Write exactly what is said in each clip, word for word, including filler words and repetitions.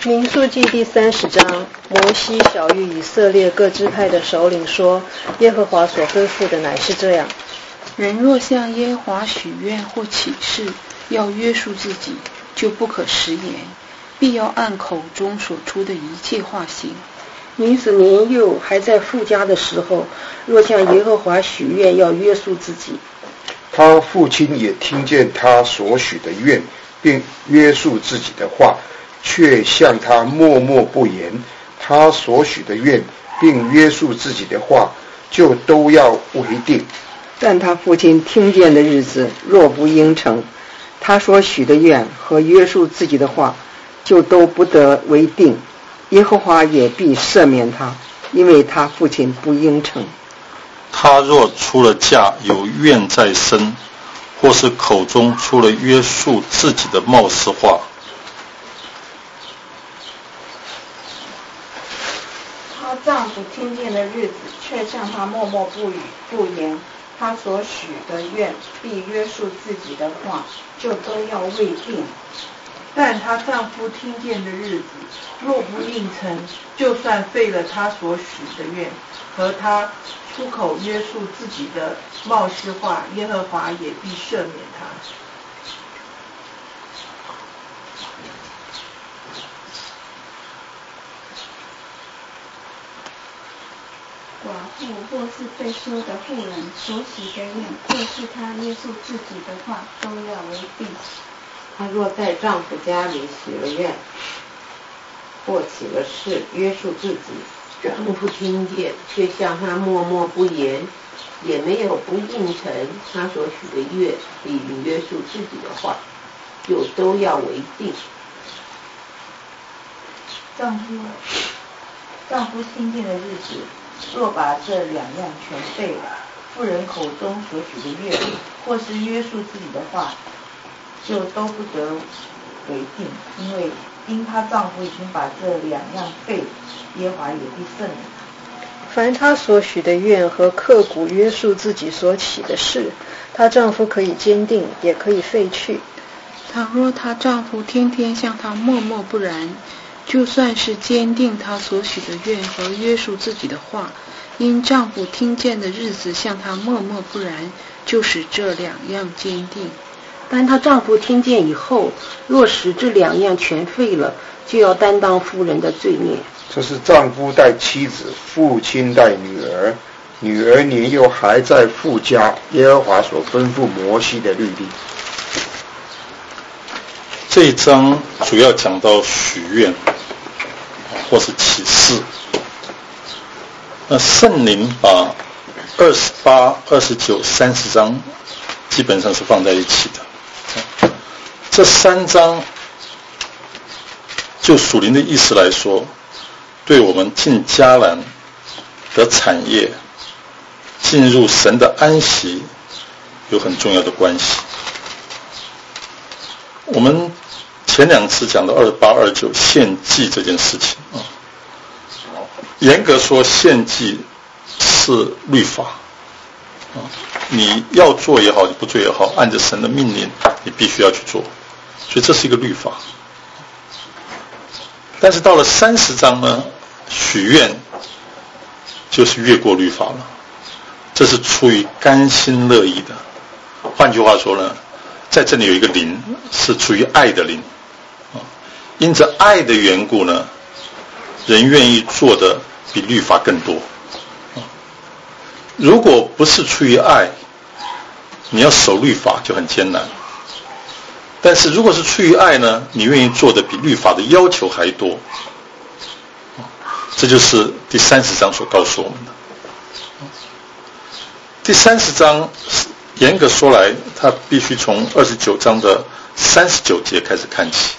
民数记第三十章，摩西晓谕以色列各支派的首领说，耶和华所吩咐的乃是这样： 人若向耶和华许愿或起誓，要约束自己，就不可食言，必要按口中所出的一切话行。 女子年幼还在父家的时候，若向耶和华许愿，要约束自己， 他父亲也听见他所许的愿，并约束自己的话，却向他默默不言，他所许的愿并约束自己的话，就都要为定。 但他父亲听见的日子，若不应承，他所许的愿和约束自己的话，就都不得为定。耶和华也必赦免他，因为他父亲不应承。 他若出了嫁，有愿在身，或是口中出了约束自己的冒失话， 她丈夫听见的日子，却向她默默不语不言，她所许的愿必约束自己的话，就都要未定。 但她丈夫听见的日子，若不应承，就算废了她所许的愿和她出口约束自己的冒失话，耶和华也必赦免她。 寡妇或是被休的妇人所许的愿，或是她约束自己的话，都要为定。 她若在丈夫家里许了愿，或起了誓，约束自己，丈夫听见，却向她默默不言，也没有不应承她所许的愿，并约束自己的话，就都要为定。 丈夫丈夫听见的日子，若把这两样全废了，妇人口中所许的愿，或是约束自己的话，就都不得为定，因为因她丈夫已经把这两样废，耶和华也必赦免她。 凡她所许的愿和刻骨约束自己所起的事，她丈夫可以坚定，也可以废去。 倘若她丈夫天天向她默默不然，就算是坚定她所许的愿和约束自己的话，因丈夫听见的日子向她默默不然，就使这两样坚定。 但她丈夫听见以后，若使这两样全废了，就要担当夫人的罪孽。 这是丈夫带妻子，父亲带女儿，女儿年幼还在父家，耶和华所吩咐摩西的律例。 这一章主要讲到许愿或是起誓。那圣灵把二十八、二十九、三十章基本上是放在一起的。这三章就属灵的意思来说，对我们进迦南的产业、进入神的安息有很重要的关系。我们前两次讲到二十八、二十九献祭这件事情啊，严格说献祭是律法啊，你要做也好，你不做也好，按着神的命令，你必须要去做，所以这是一个律法。但是到了三十章呢，许愿就是越过律法了，这是出于甘心乐意的。换句话说呢，在这里有一个灵是出于爱的灵，因着爱的缘故呢，人愿意做的比律法更多。如果不是出于爱，你要守律法就很艰难。但是如果是出于爱呢，你愿意做的比律法的要求还多。这就是第三十章所告诉我们的。第三十章严格说来，它必须从二十九章的三十九节开始看起，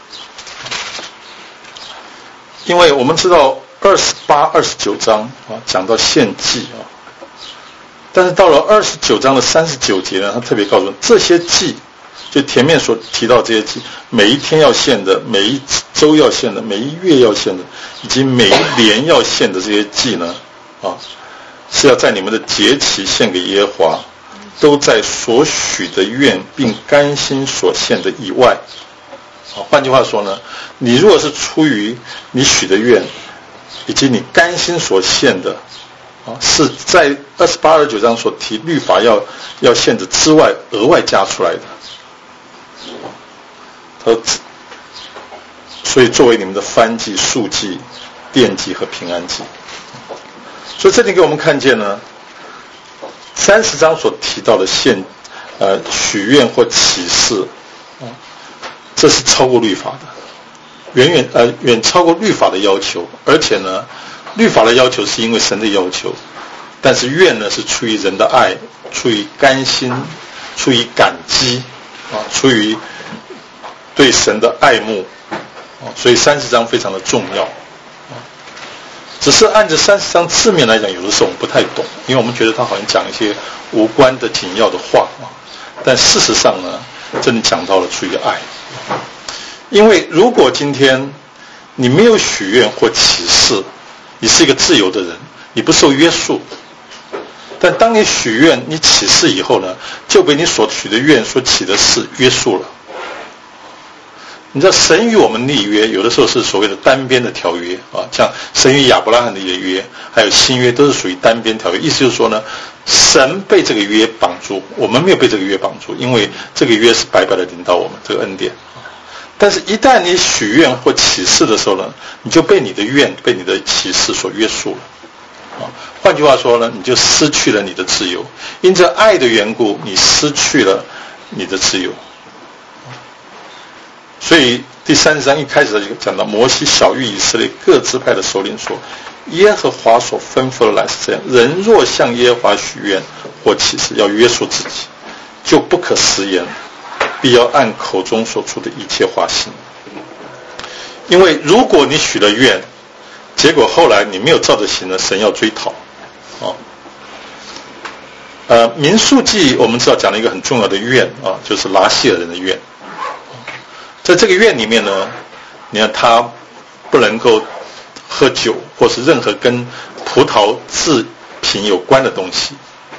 因为我们知道二十八、二十九章啊讲到献祭啊，但是到了二十九章的三十九节呢，他特别告诉我们这些祭，就前面所提到这些祭，每一天要献的，每一周要献的，每一月要献的，以及每一年要献的这些祭呢，啊，是要在你们的节期献给耶和华，都在所许的愿并甘心所献的以外， 换句话说呢，你如果是出于你许的愿以及你甘心所献的啊，是在二十八、二十九章所提律法要要献的之外额外加出来的。他说，所以作为你们的燔祭、素祭、奠祭和平安祭。所以这里给我们看见呢，三十章所提到的献呃许愿或启示啊，这是超过律法的，远远呃远超过律法的要求，而且呢，律法的要求是因为神的要求，但是愿呢是出于人的爱，出于甘心，出于感激啊，出于对神的爱慕啊，所以三十章非常的重要啊。只是按着三十章字面来讲，有的时候我们不太懂，因为我们觉得他好像讲一些无关的紧要的话啊，但事实上呢，真的讲到了出于爱。因为如果今天你没有许愿或启示，你是一个自由的人，你不受约束。但当你许愿、你启示以后呢，就被你所许的愿、所起的事约束了。你知道，神与我们立约，有的时候是所谓的单边的条约啊，像神与亚伯拉罕的约，还有新约，都是属于单边条约。意思就是说呢，神被这个约绑住，我们没有被这个约绑住，因为这个约是白白的领导我们这个恩典。但是一旦你许愿或启示的时候呢，你就被你的愿、被你的启示所约束了。啊，换句话说呢，你就失去了你的自由。因着爱的缘故，你失去了你的自由。所以第三十章一开始就讲到，摩西晓谕以色列各支派的首领说，耶和华所吩咐的来是这样：人若向耶和华许愿或启示，要约束自己，就不可食言，必要按口中所出的一切话行。因为如果你许了愿，结果后来你没有照着行了，神要追讨。哦，呃，民数记我们知道讲了一个很重要的愿啊，就是拉谢尔人的愿。在这个愿里面呢，你看他不能够喝酒，或是任何跟葡萄制品有关的东西。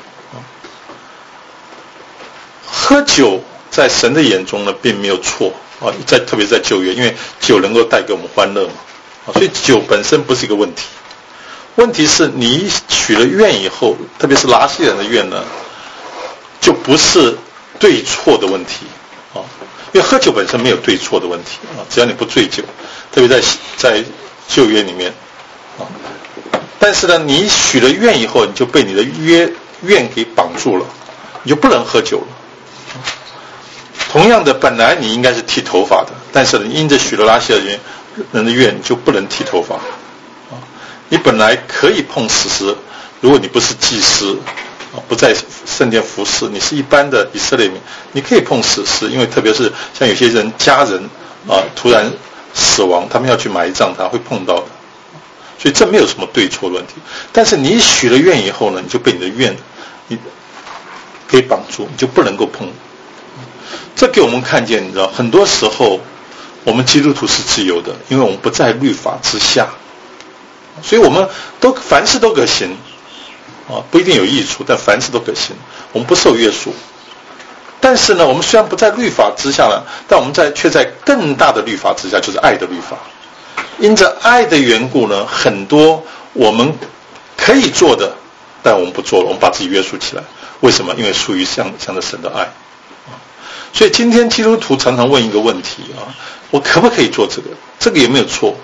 喝酒在神的眼中呢，并没有错啊，在特别在旧约，因为酒能够带给我们欢乐嘛，所以酒本身不是一个问题。问题是你许了愿以后，特别是拉西人的愿呢，就不是对错的问题啊。因为喝酒本身没有对错的问题啊，只要你不醉酒，特别在在旧约里面啊。但是呢，你许了愿以后，你就被你的约愿给绑住了，你就不能喝酒了。同样的，本来你应该是剃头发的，但是呢，因着许了拉西尔人的愿，你就不能剃头发啊。你本来可以碰死尸，如果你不是祭司。不在圣殿服侍，你是一般的以色列民，你可以碰死尸，因为特别是像有些人家人啊突然死亡，他们要去埋葬他，会碰到的，所以这没有什么对错的问题。但是你许了愿以后呢，你就被你的愿你给绑住，你就不能够碰。这给我们看见，你知道，很多时候我们基督徒是自由的，因为我们不在律法之下，所以我们都凡事都可行。啊，不一定有益处，但凡事都可行。我们不受约束，但是呢，我们虽然不在律法之下了，但我们在却在更大的律法之下，就是爱的律法。因着爱的缘故呢，很多我们可以做的，但我们不做了，我们把自己约束起来。为什么？因为出于向向着神的爱。所以今天基督徒常常问一个问题啊，我可不可以做这个？这个也没有错。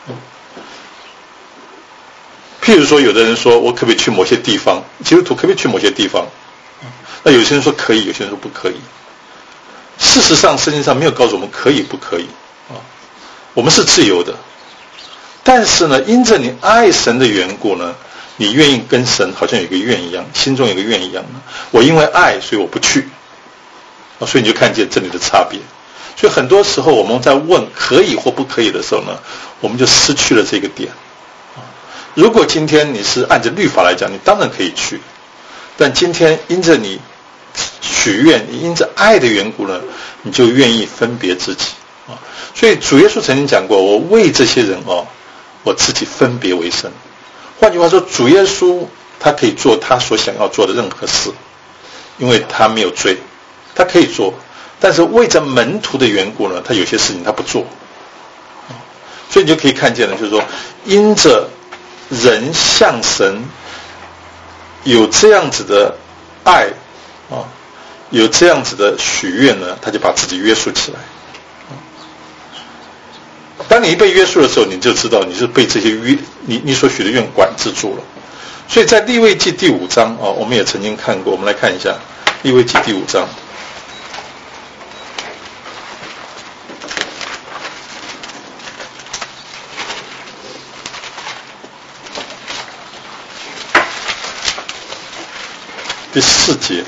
譬如说，有的人说我可不可以去某些地方？基督徒可不可以去某些地方？那有些人说可以，有些人说不可以。事实上，圣经上没有告诉我们可以不可以啊。我们是自由的，但是呢，因着你爱神的缘故呢，你愿意跟神好像有一个愿一样，心中有一个愿一样。我因为爱，所以我不去啊，所以你就看见这里的差别。所以很多时候我们在问可以或不可以的时候呢，我们就失去了这个点。如果今天你是按照律法来讲，你当然可以去，但今天因着你许愿，你因着爱的缘故呢，你就愿意分别自己啊。所以主耶稣曾经讲过，我为这些人哦，我自己分别为圣。换句话说，主耶稣他可以做他所想要做的任何事，因为他没有罪，他可以做。 但是为着门徒的缘故呢，他有些事情他不做。所以你就可以看见了，就是说，因着人向神有这样子的爱啊，有这样子的许愿呢，他就把自己约束起来。当你一被约束的时候，你就知道你是被这些约你你所许的愿管制住了。所以在利未记第五章啊，我们也曾经看过，我们来看一下利未记第五章。第四节，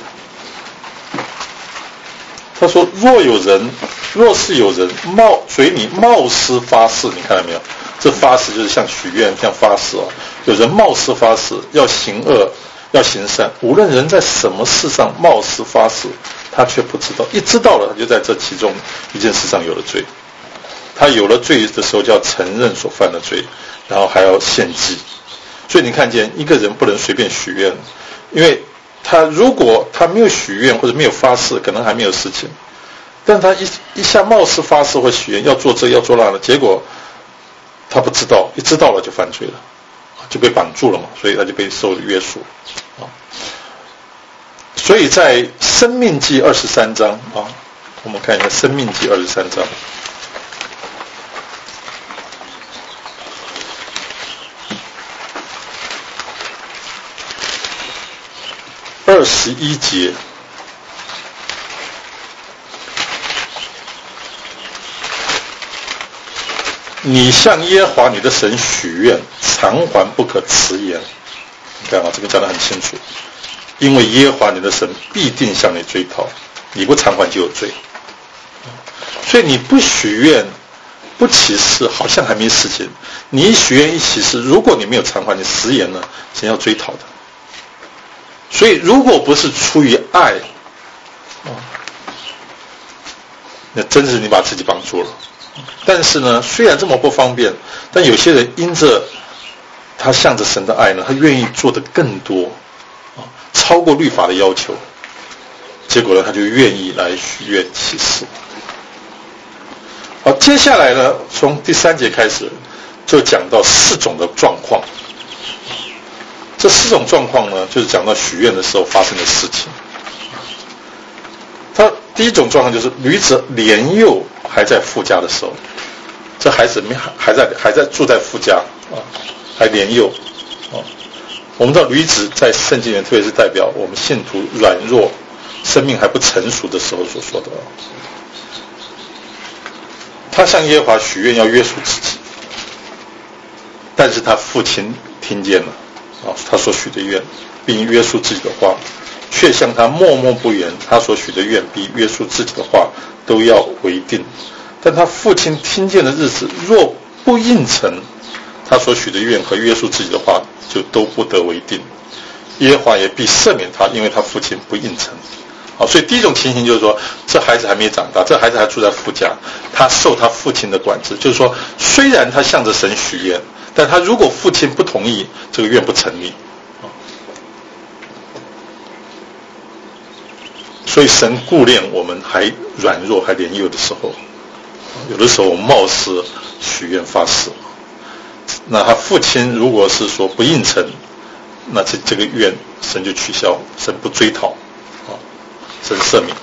他说：“若有人，若是有人冒嘴里冒失发誓，你看到没有？这发誓就是像许愿，像发誓啊。有人冒失发誓，要行恶，要行善，无论人在什么事上冒失发誓，他却不知道。一知道了，他就在这其中一件事上有了罪。他有了罪的时候，就要承认所犯的罪，然后还要献祭。所以你看见一个人不能随便许愿，因为他如果他没有许愿或者没有发誓，可能还没有事情，但他一一下冒失发誓或许愿要做这要做那的，结果他不知道，一知道了就犯罪了，就被绑住了嘛，所以他就被受约束啊。所以在申命记二十三章啊，我们看一下申命记二十三章。二十一节，你向耶和华你的神许愿，偿还不可迟延。你看啊，这个讲得很清楚，因为耶和华你的神必定向你追讨，你不偿还就有罪。所以你不许愿不起誓，好像还没事情；你一许愿一起誓，如果你没有偿还，你迟延呢，神要追讨的。所以如果不是出于爱，哦，那真是你把自己绑住了。但是呢，虽然这么不方便，但有些人因着他向着神的爱呢，他愿意做得更多，啊，超过律法的要求，结果呢，他就愿意来许愿起誓。好，接下来呢，从第三节开始就讲到四种的状况。这四种状况呢，就是讲到许愿的时候发生的事情。他第一种状况就是女子年幼还在父家的时候，这孩子没还在还在住在父家啊，还年幼啊。我们知道女子在圣经里面，特别是代表我们信徒软弱、生命还不成熟的时候所说的。他向耶和华许愿要约束自己，但是他父亲听见了。啊，他所许的愿，并约束自己的话，却向他默默不言。他所许的愿，并约束自己的话，都要为定。但他父亲听见的日子，若不应承，他所许的愿和约束自己的话，就都不得为定。耶和华也必赦免他，因为他父亲不应承。好，所以第一种情形就是说，这孩子还没长大，这孩子还住在父家，他受他父亲的管制。就是说，虽然他向着神许愿，但他如果父亲不同意，这个愿不成立。所以神顾念我们还软弱还年幼的时候，有的时候我们冒失许愿发誓，那他父亲如果是说不应承，那这这个愿神就取消，神不追讨，神赦免。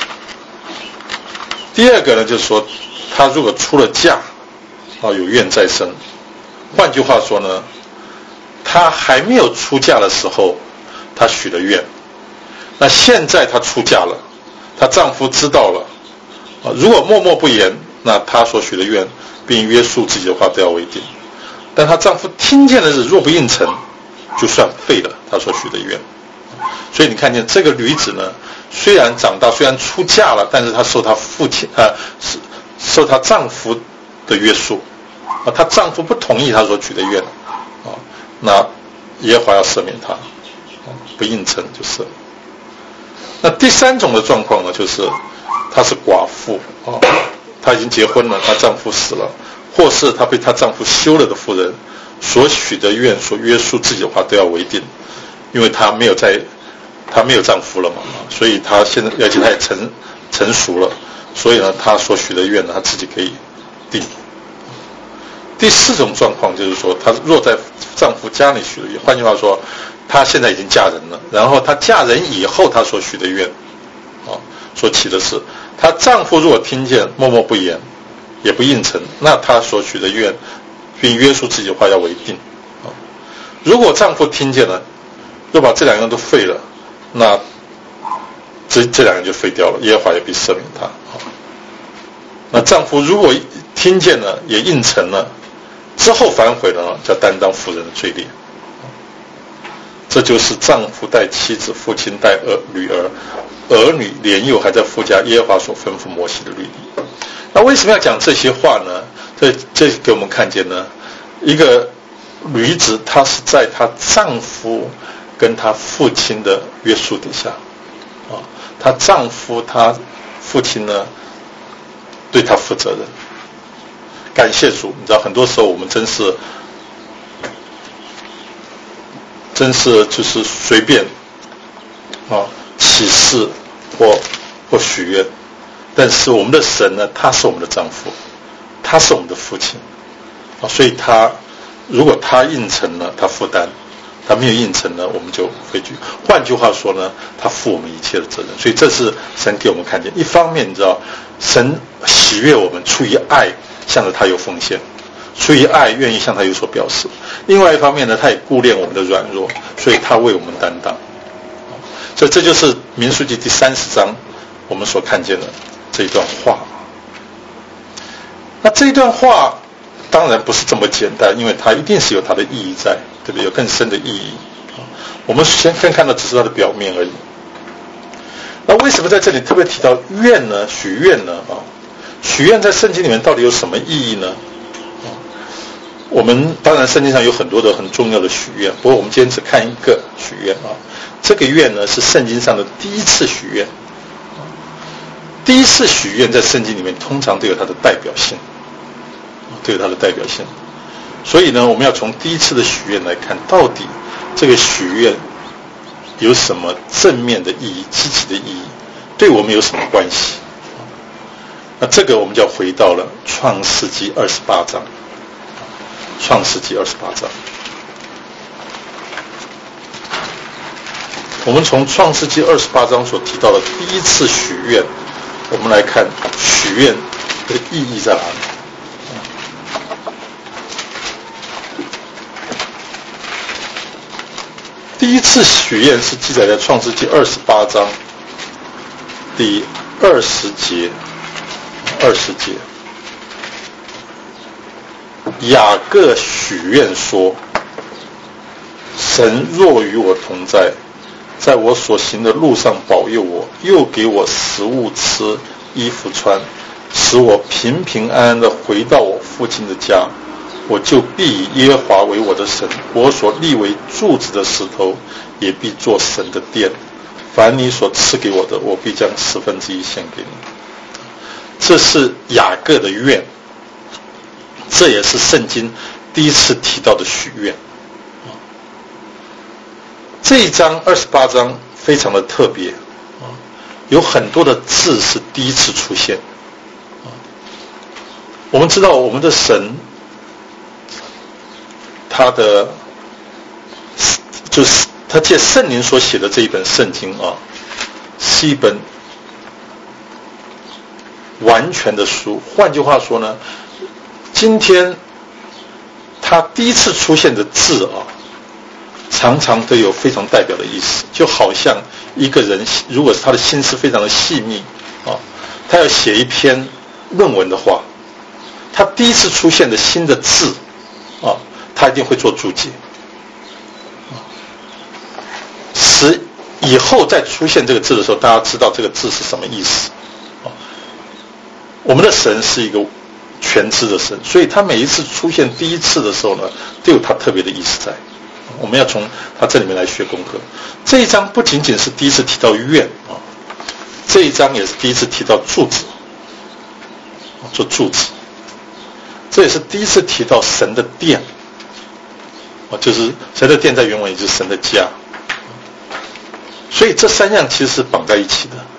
第二个呢，就是说他如果出了嫁啊，有愿在身。换句话说呢，他还没有出嫁的时候，他许了愿。那现在她出嫁了，她丈夫知道了，啊，如果默默不言，那她所许的愿并约束自己的话都要为定。但她丈夫听见的日，若不应承，就算废了她所许的愿。所以你看见这个女子呢，虽然长大，虽然出嫁了，但是她受她父亲啊，受她丈夫的约束。啊，她丈夫不同意她所许的愿，啊，那耶和华要赦免她，啊，不应承就赦免。那第三种的状况呢，就是她是寡妇啊，她已经结婚了，她丈夫死了，或是她被她丈夫休了的妇人，所许的愿、所约束自己的话都要为定，因为她没有在，她没有丈夫了嘛，所以她现在，而且她也承成熟了，所以呢，她所许的愿呢，她自己可以定。第四种状况就是说，她若在丈夫家里许的愿，换句话说，她现在已经嫁人了，然后她嫁人以后，她所许的愿，啊，所起的誓，她丈夫如果听见默默不言，也不应承，那她所许的愿，并约束自己的话要为定。啊，如果丈夫听见了，又把这两样都废了，那这这两样就废掉了，耶和华也必赦免他。啊，那丈夫如果听见了，也应承了，之后反悔了，叫担当妇人的罪孽。这就是丈夫带妻子，父亲带儿女儿，儿女年幼还在夫家，耶和华所吩咐摩西的律例。那为什么要讲这些话呢？这这给我们看见呢，一个女子她是在她丈夫跟她父亲的约束底下，啊，她丈夫她父亲呢对她负责任。感谢主，你知道很多时候我们真是真是就是随便啊起誓或或许愿，但是我们的神呢，他是我们的丈夫，他是我们的父亲啊，所以他如果他应承了，他负担；他没有应承呢，我们就回去。换句话说呢，他负我们一切的责任。所以这是神给我们看见，一方面你知道，神喜悦我们出于爱向着他有奉献，出于爱愿意向他有所表示。另外一方面呢，他也顾念我们的软弱，所以他为我们担当。所以这就是民数记第三十章我们所看见的这一段话。那这一段话当然不是这么简单，因为它一定是有它的意义在，对不对？有更深的意义。我们先先看到只是它的表面而已。那为什么在这里特别提到愿呢？许愿呢？啊，许愿在圣经里面到底有什么意义呢？我们当然圣经上有很多的很重要的许愿，不过我们今天只看一个许愿啊。这个愿呢是圣经上的第一次许愿。第一次许愿在圣经里面通常都有它的代表性，都有它的代表性。所以呢，我们要从第一次的许愿来看，到底这个许愿有什么正面的意义、积极的意义，对我们有什么关系？那这个我们就要回到了创世纪二十八章。创世纪二十八章，我们从创世纪二十八章所提到的第一次许愿，我们来看许愿的意义在哪里。第一次许愿是记载在创世纪二十八章第二十节，二十节。雅各许愿说：神若与我同在，在我所行的路上保佑我，又给我食物吃，衣服穿，使我平平安安地回到我父亲的家，我就必以耶和华为我的神，我所立为柱子的石头也必做神的殿。凡你所赐给我的，我必将十分之一献给你。这是雅各的愿，这也是圣经第一次提到的许愿。这一章二十八章非常的特别，有很多的字是第一次出现。我们知道我们的神，他的就是他借圣灵所写的这一本圣经啊，是一本完全的书。换句话说呢，今天他第一次出现的字啊，常常都有非常代表的意思，就好像一个人如果是他的心思非常的细密啊，他要写一篇论文的话，他第一次出现的新的字啊，他一定会做注解，使以后再出现这个字的时候，大家知道这个字是什么意思。我们的神是一个全知的神，所以他每一次出现第一次的时候呢，都有他特别的意思在。我们要从他这里面来学功课。这一章不仅仅是第一次提到愿啊，这一章也是第一次提到柱子，做柱子。这也是第一次提到神的殿，就是神的殿在原文也就是神的家。所以这三样其实是绑在一起的。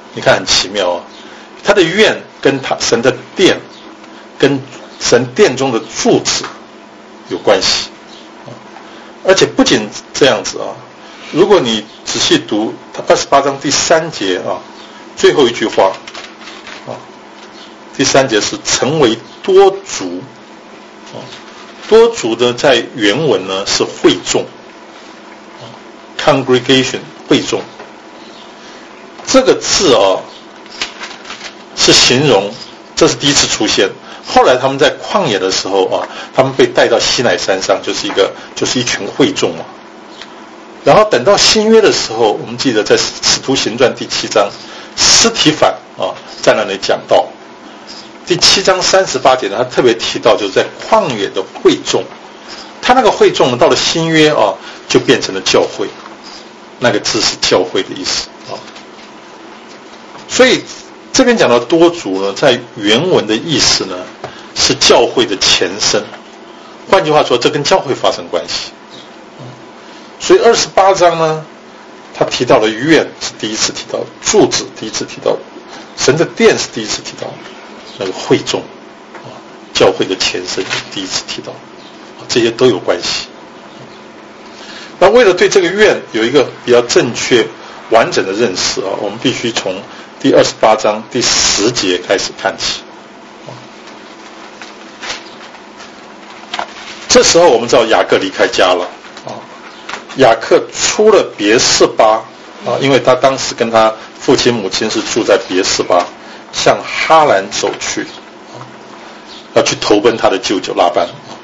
你看很奇妙啊，他的愿跟他神的殿，跟神殿中的柱子有关系，而且不仅这样子啊，如果你仔细读他二十八章第三节啊，最后一句话啊，第三节是成为多族啊，多族呢在原文呢是会众 ，congregation 会众，这个字啊是形容，这是第一次出现。后来他们在旷野的时候啊，他们被带到西乃山上，就是一个就是一群会众嘛。然后等到新约的时候，我们记得在使徒行传第七章，司提反啊在那里讲道。第七章三十八节呢，他特别提到就是在旷野的会众，他那个会众呢，到了新约啊，就变成了教会，那个字是教会的意思啊。所以这边讲到多族呢，在原文的意思呢，是教会的前身。换句话说，这跟教会发生关系。所以二十八章呢，他提到了院是第一次提到，柱子第一次提到，神的殿是第一次提到，那个会众啊，教会的前身第一次提到，这些都有关系。那为了对这个院有一个比较正确完整的认识啊，我们必须从第二十八章第十节开始看起。这时候我们知道雅各离开家了啊，雅各出了别是巴啊，因为他当时跟他父亲母亲是住在别是巴，向哈兰走去，啊，要去投奔他的舅舅拉班。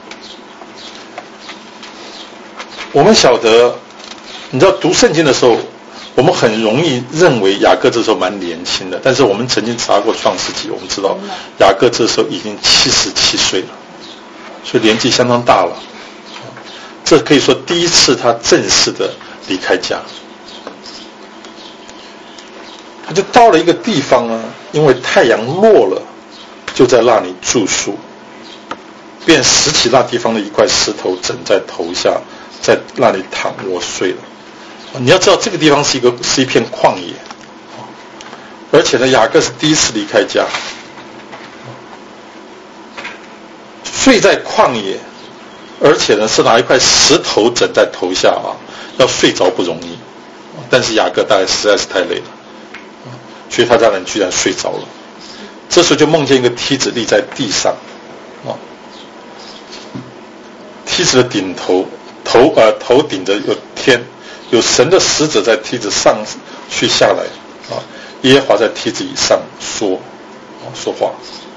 我们晓得，你知道读圣经的时候，我们很容易认为雅各这时候蛮年轻的，但是我们曾经查过创世纪，我们知道雅各这时候已经七十七岁了，所以年纪相当大了。这可以说第一次他正式的离开家，他就到了一个地方呢，因为太阳落了，就在那里住宿，便拾起那地方的一块石头枕在头下，在那里躺卧睡了。你要知道这个地方是一个是一片旷野，而且呢雅各是第一次离开家，睡在旷野，而且呢是拿一块石头枕在头下啊，要睡着不容易，但是雅各大概实在是太累了，所以他让人居然睡着了。这时候就梦见一个梯子立在地上啊，梯子的顶头头呃头顶着有天，有神的使者在梯子上去下来啊，耶和华在梯子以上说啊说话。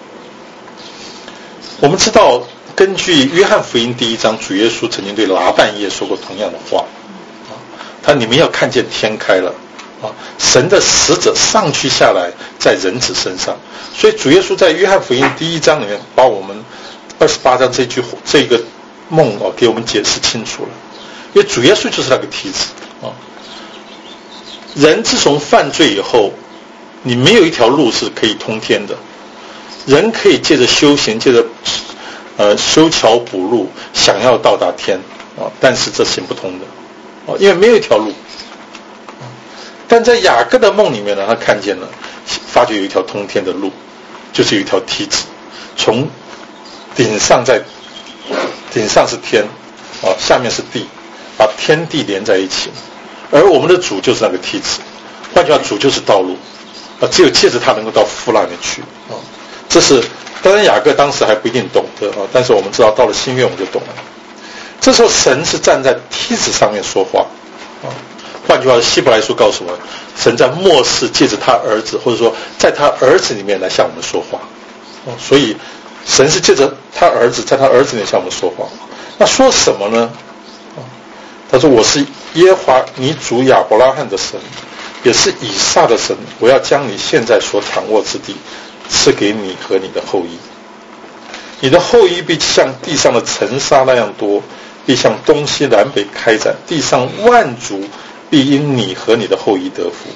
我们知道，根据约翰福音第一章，主耶稣曾经对拿但业说过同样的话啊，他你们要看见天开了啊，神的使者上去下来在人子身上。所以主耶稣在约翰福音第一章里面把我们二十八章这句这个梦啊给我们解释清楚了，因为主耶稣就是那个梯子啊。人自从犯罪以后，你没有一条路是可以通天的，人可以借着修行，借着呃修桥补路，想要到达天啊，但是这行不通的啊，因为没有一条路。但在雅各的梦里面呢，他看见了，发觉有一条通天的路，就是有一条梯子，从顶上在顶上是天啊，下面是地，把天地连在一起。而我们的主就是那个梯子，换句话，主就是道路啊，只有借着他能够到父那边去啊。这是当然雅各当时还不一定懂得啊，但是我们知道到了新约我们就懂了。这时候神是站在梯子上面说话啊。换句话，希伯来书告诉我们，神在末世借着他儿子，或者说在他儿子里面来向我们说话啊。所以神是借着他儿子，在他儿子里面向我们说话。那说什么呢？他说：“我是耶和华你主亚伯拉罕的神，也是以撒的神。我要将你现在所躺卧之地赐给你和你的后裔。你的后裔必像地上的尘沙那样多，必向东西南北开展，地上万族必因你和你的后裔得福。”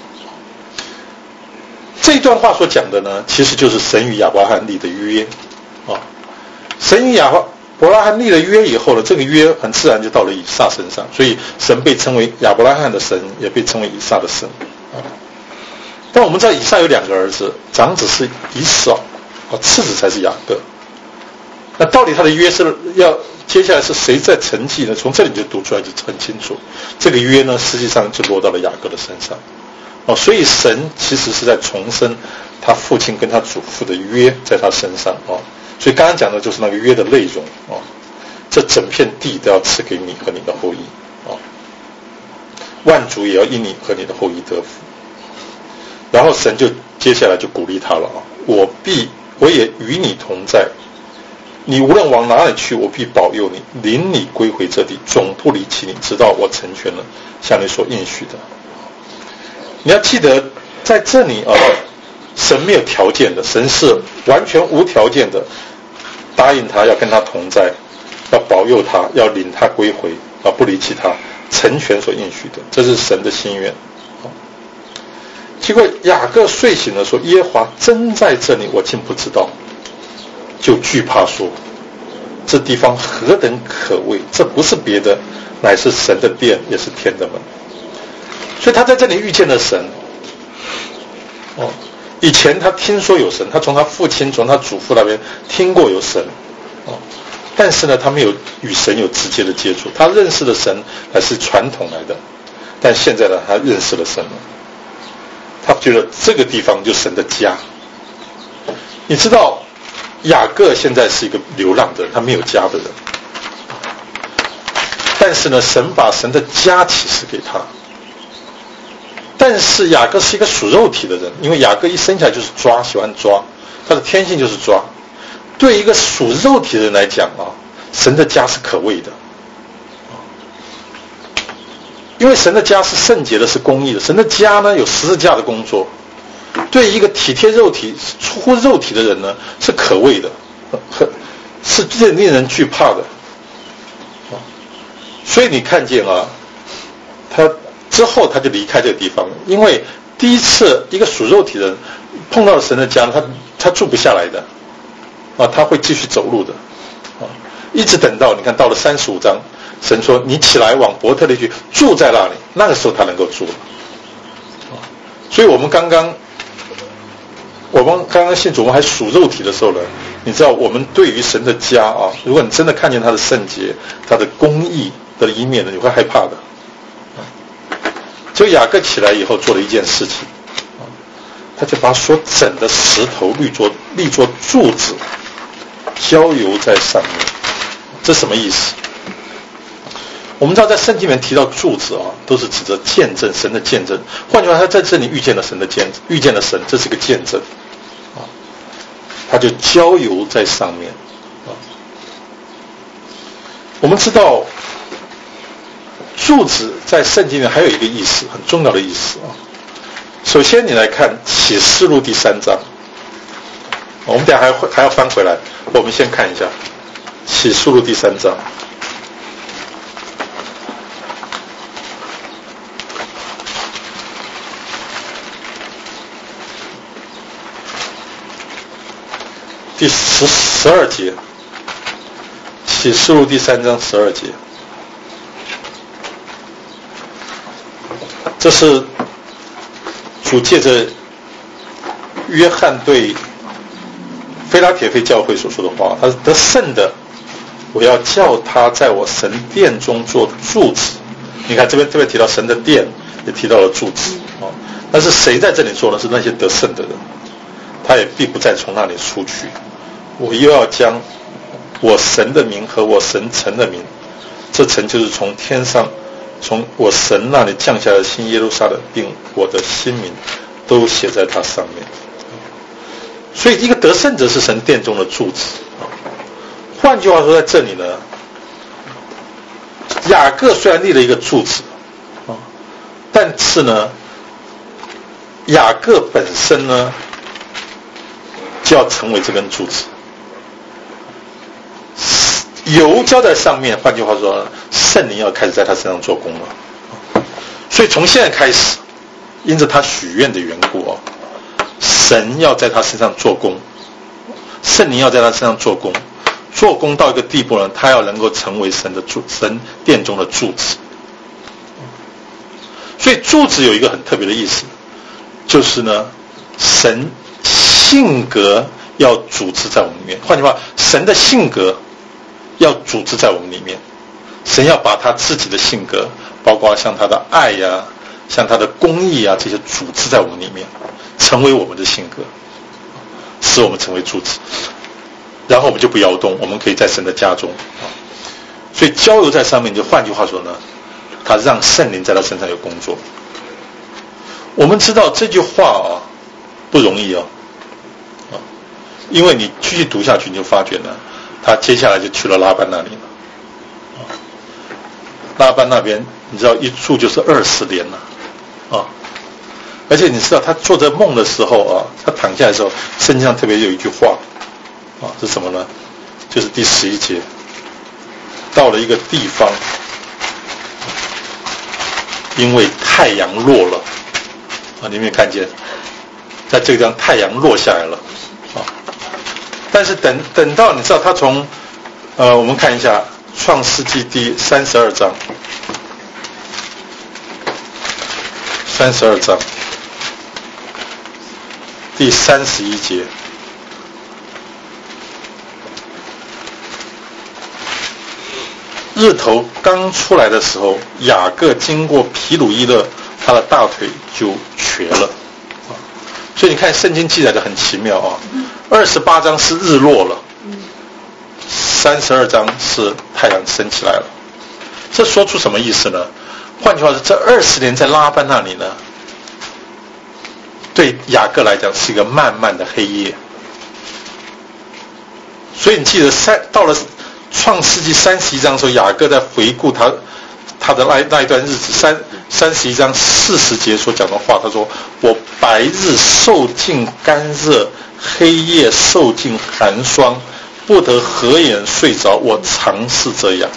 这一段话所讲的呢，其实就是神与亚伯拉罕立的约啊。神与亚伯拉罕立了约以后呢，这个约很自然就到了以撒身上，所以神被称为亚伯拉罕的神，也被称为以撒的神啊。 但我们知道以撒有两个儿子，长子是以扫，哦，次子才是雅各。那到底他的约是要接下来是谁在承继呢？从这里就读出来就很清楚，这个约呢实际上就落到了雅各的身上。哦，所以神其实是在重申他父亲跟他祖父的约在他身上。哦，所以刚刚讲的就是那个约的内容。哦，这整片地都要赐给你和你的后裔。哦，万族也要因你和你的后裔得福。然后神就接下来就鼓励他了啊，我必我也与你同在，你无论往哪里去，我必保佑你，领你归回这地，总不离弃你，直到我成全了向你所应许的。你要记得在这里啊，神没有条件的，神是完全无条件的答应他要跟他同在，要保佑他，要领他归回啊，不离弃他，成全所应许的，这是神的心愿。结果雅各睡醒了说，耶和华真在这里，我竟不知道，就惧怕说，这地方何等可畏，这不是别的，乃是神的殿，也是天的门。所以他在这里遇见了神。哦，以前他听说有神，他从他父亲从他祖父那边听过有神。哦，但是呢他没有与神有直接的接触，他认识的神还是传统来的，但现在呢他认识了神了，他觉得这个地方就是神的家。你知道雅各现在是一个流浪的人，他没有家的人，但是呢神把神的家启示给他。但是雅各是一个属肉体的人，因为雅各一生下来就是抓，喜欢抓，他的天性就是抓。对一个属肉体的人来讲啊，神的家是可畏的，因为神的家是圣洁的，是公义的。神的家呢有十字架的工作，对一个体贴肉体、出乎肉体的人呢是可畏的，是令人惧怕的。所以你看见啊，他之后他就离开这个地方，因为第一次一个属肉体的人碰到了神的家，他他住不下来的啊，他会继续走路的啊，一直等到你看到了三十五章，神说你起来往伯特利去，住在那里，那个时候他能够住了啊。所以我们刚刚我们刚刚信主，我们还属肉体的时候呢，你知道我们对于神的家啊，如果你真的看见他的圣洁、他的公义的一面呢，你会害怕的。就雅各起来以后做了一件事情，他就把所整的石头立作立作柱子，浇油在上面。这什么意思？我们知道在圣经里面提到柱子啊，都是指着见证神的见证。换句话说，他在这里遇见了神的见证，遇见了神，这是个见证啊。他就浇油在上面啊。我们知道柱子在圣经里面还有一个意思，很重要的意思啊。首先你来看启示录第三章，我们等一下还还要翻回来，我们先看一下启示录第三章。第十十二节，启示录第三章十二节。这是主借着约翰对非拉铁非教会所说的话，他是得胜的，我要叫他在我神殿中做柱子。你看这边这边提到神的殿，也提到了柱子啊。但是谁在这里做呢？是那些得胜的人，他也必不再从那里出去。我又要将我神的名和我神城的名，这城就是从天上从我神那里降下的新耶路撒冷，并我的新名都写在它上面。所以一个得胜者是神殿中的柱子。换句话说，在这里呢，雅各虽然立了一个柱子，但是呢，雅各本身呢就要成为这根柱子，油浇在上面，换句话说，圣灵要开始在他身上做工了。所以从现在开始，因着他许愿的缘故哦，神要在他身上做工，圣灵要在他身上做工，做工到一个地步呢，他要能够成为神的柱，神殿中的柱子。所以柱子有一个很特别的意思， 就是呢，神性格要组织在我们里面。换句话，神的性格要组织在我们里面。神要把他自己的性格，包括像他的爱呀、啊、像他的公义啊这些组织在我们里面，成为我们的性格，使我们成为柱子。然后我们就不摇动，我们可以在神的家中。所以浇油在上面，就换句话说呢，他让圣灵在他身上有工作。我们知道这句话啊不容易哦，啊，因为你继续读下去，你就发觉呢，他接下来就去了拉班那里了。拉班那边，你知道一住就是二十年了，啊，而且你知道他做这梦的时候啊，他躺下来的时候，圣经上特别有一句话，啊，是什么呢？就是第十一节，到了一个地方，因为太阳落了，啊，你有没有看见？在这个地方太阳落下来了，啊，但是等等到你知道他从，呃，我们看一下。创世纪第三十二章，三十二章第三十一节，日头刚出来的时候，雅各经过毗鲁伊勒，他的大腿就瘸了。所以你看圣经记载的很奇妙啊，二十八章是日落了。三十二章是太阳升起来了，这说出什么意思呢？换句话说，这二十年在拉班那里呢，对雅各来讲是一个漫漫的黑夜。所以你记得三到了创世纪三十一章的时候，雅各在回顾他他的那那一段日子，三三十一章四十节所讲的话，他说：“我白日受尽干热，黑夜受尽寒霜。”不得合眼睡着，我常是这样。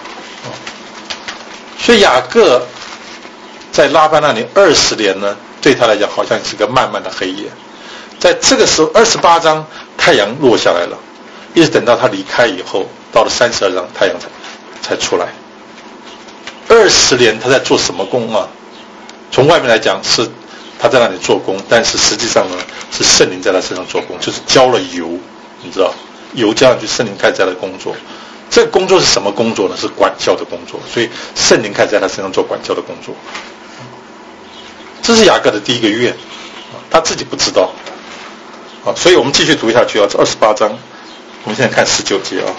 所以雅各在拉班那里二十年呢，对他来讲好像是个漫漫的黑夜。在这个时候，二十八章太阳落下来了，一直等到他离开以后，到了三十二章太阳才才出来。二十年他在做什么工啊？从外面来讲是他在那里做工，但是实际上呢，是圣灵在他身上做工，就是浇了油，你知道。油加上去，圣灵开始在他工作。这个工作是什么工作呢？是管教的工作。所以圣灵开始在他身上做管教的工作。这是雅各的第一个愿，他自己不知道。好，所以我们继续读下去啊，这二十八章，我们现在看十九节啊。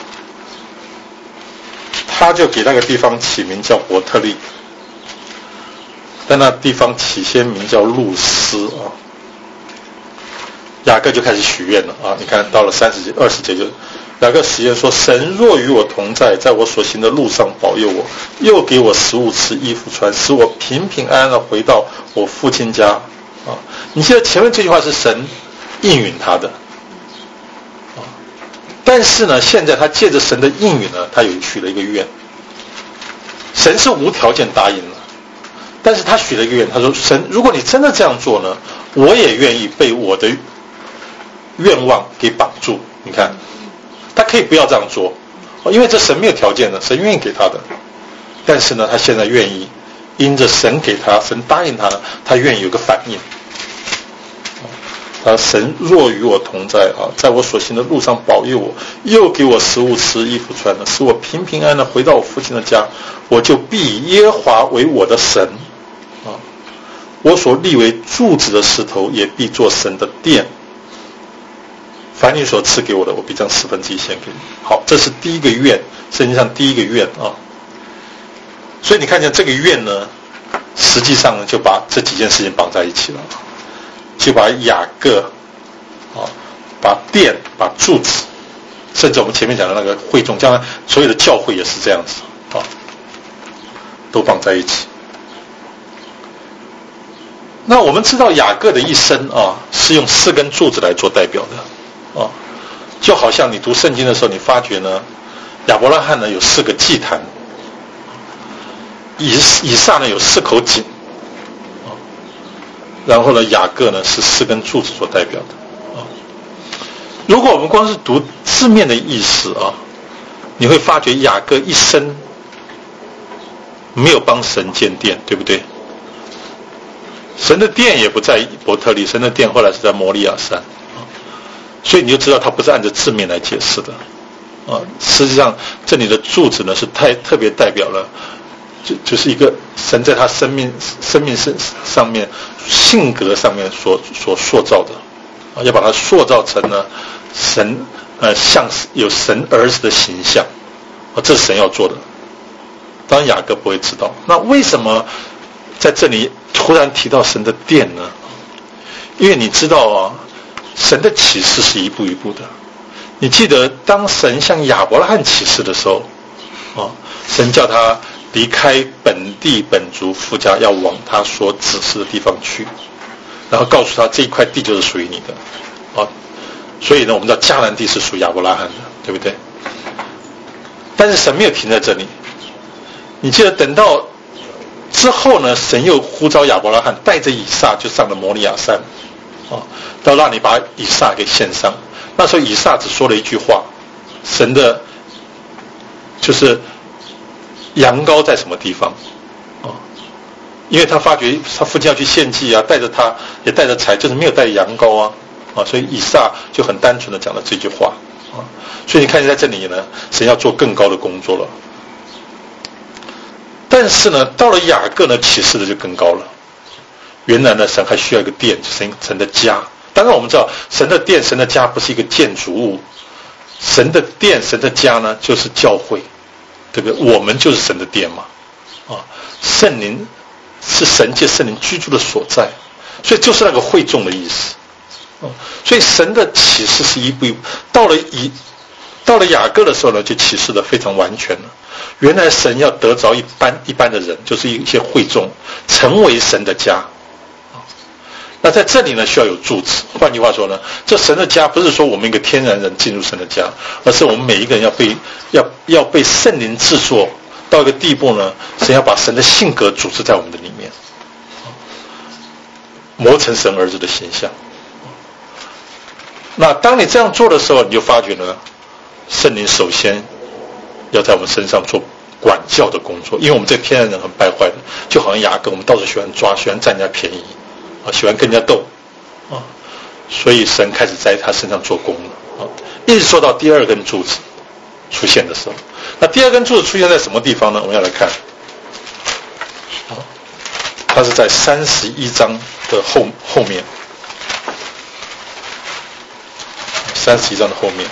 他就给那个地方起名叫伯特利，但那地方起先名叫路斯啊。雅各就开始许愿了啊！你看到了三十节、二十节就，雅各许愿说：“神若与我同在，在我所行的路上保佑我，又给我食物吃、衣服穿，使我平平安安的回到我父亲家。”啊，你记得前面这句话是神应允他的，啊，但是呢，现在他借着神的应允呢，他有许了一个愿。神是无条件答应了，但是他许了一个愿，他说：“神，如果你真的这样做呢，我也愿意被我的愿望给绑住。”你看，他可以不要这样做，因为这神没有条件的，神愿意给他的。但是呢，他现在愿意，因着神给他，神答应他呢，他愿意有个反应。他神若与我同在啊，在我所行的路上保佑我，又给我食物吃、衣服穿了，使我平平安安的回到我父亲的家，我就必以耶和华为我的神啊，我所立为柱子的石头也必做神的殿。凡你所赐给我的，我必将十分之一献给你。好，这是第一个愿，圣经上第一个愿啊。所以你看见这个愿呢，实际上呢就把这几件事情绑在一起了，就把雅各啊，把殿、把柱子，甚至我们前面讲的那个会众，将来所有的教会也是这样子啊，都绑在一起。那我们知道雅各的一生啊，是用四根柱子来做代表的。哦，就好像你读圣经的时候，你发觉呢，亚伯拉罕呢有四个祭坛，以以撒呢有四口井，哦，然后呢雅各呢是四根柱子所代表的。哦，如果我们光是读字面的意思啊，你会发觉雅各一生没有帮神建殿，对不对？ 神的殿也不在伯特利，神的殿后来是在摩利亚山，所以你就知道它不是按照字面来解释的啊。实际上这里的柱子呢是太特别代表了，就就是一个神在他生命生命上上面性格上面所所塑造的啊，要把它塑造成呢神呃像有神儿子的形象啊，这是神要做的。当然雅各不会知道，那为什么在这里突然提到神的殿呢？因为你知道啊，神的启示是一步一步的。你记得当神向亚伯拉罕启示的时候啊，神叫他离开本地本族父家，要往他所指示的地方去，然后告诉他这一块地就是属于你的啊。所以呢，我们知道迦南地是属于亚伯拉罕的，对不对？但是神没有停在这里。你记得等到之后呢，神又呼召亚伯拉罕带着以撒就上了摩利亚山啊，到让你把以撒给献上。那时候以撒只说了一句话，神的就是羊羔在什么地方啊？因为他发觉他父亲要去献祭啊，带着他也带着财，就是没有带羊羔啊啊，所以以撒就很单纯的讲了这句话啊。所以你看在这里呢，神要做更高的工作了。但是呢，到了雅各呢，启示的就更高了。原来呢，神还需要一个殿，神神的家。当然我们知道，神的殿、神的家不是一个建筑物，神的殿、神的家呢，就是教会，对不对？我们就是神的殿嘛，啊，圣灵是神借圣灵居住的所在，所以就是那个会众的意思。啊，所以神的启示是一步一步，到了以到了雅各的时候呢，就启示的非常完全了。原来神要得着一般一般的人，就是一些会众，成为神的家。那在这里呢，需要有柱子。换句话说呢，这神的家不是说我们一个天然人进入神的家，而是我们每一个人要被要要被圣灵制作到一个地步呢，神要把神的性格组织在我们的里面，磨成神儿子的形象。那当你这样做的时候，你就发觉呢，圣灵首先要在我们身上做管教的工作，因为我们这个天然人很败坏的，就好像雅各，我们到处喜欢抓，喜欢占人家便宜啊，喜欢跟人家斗啊，所以神开始在他身上做工了啊，一直说到第二根柱子出现的时候。那第二根柱子出现在什么地方呢？我们要来看啊，它是在三十一章的后后面，三十一章的后面。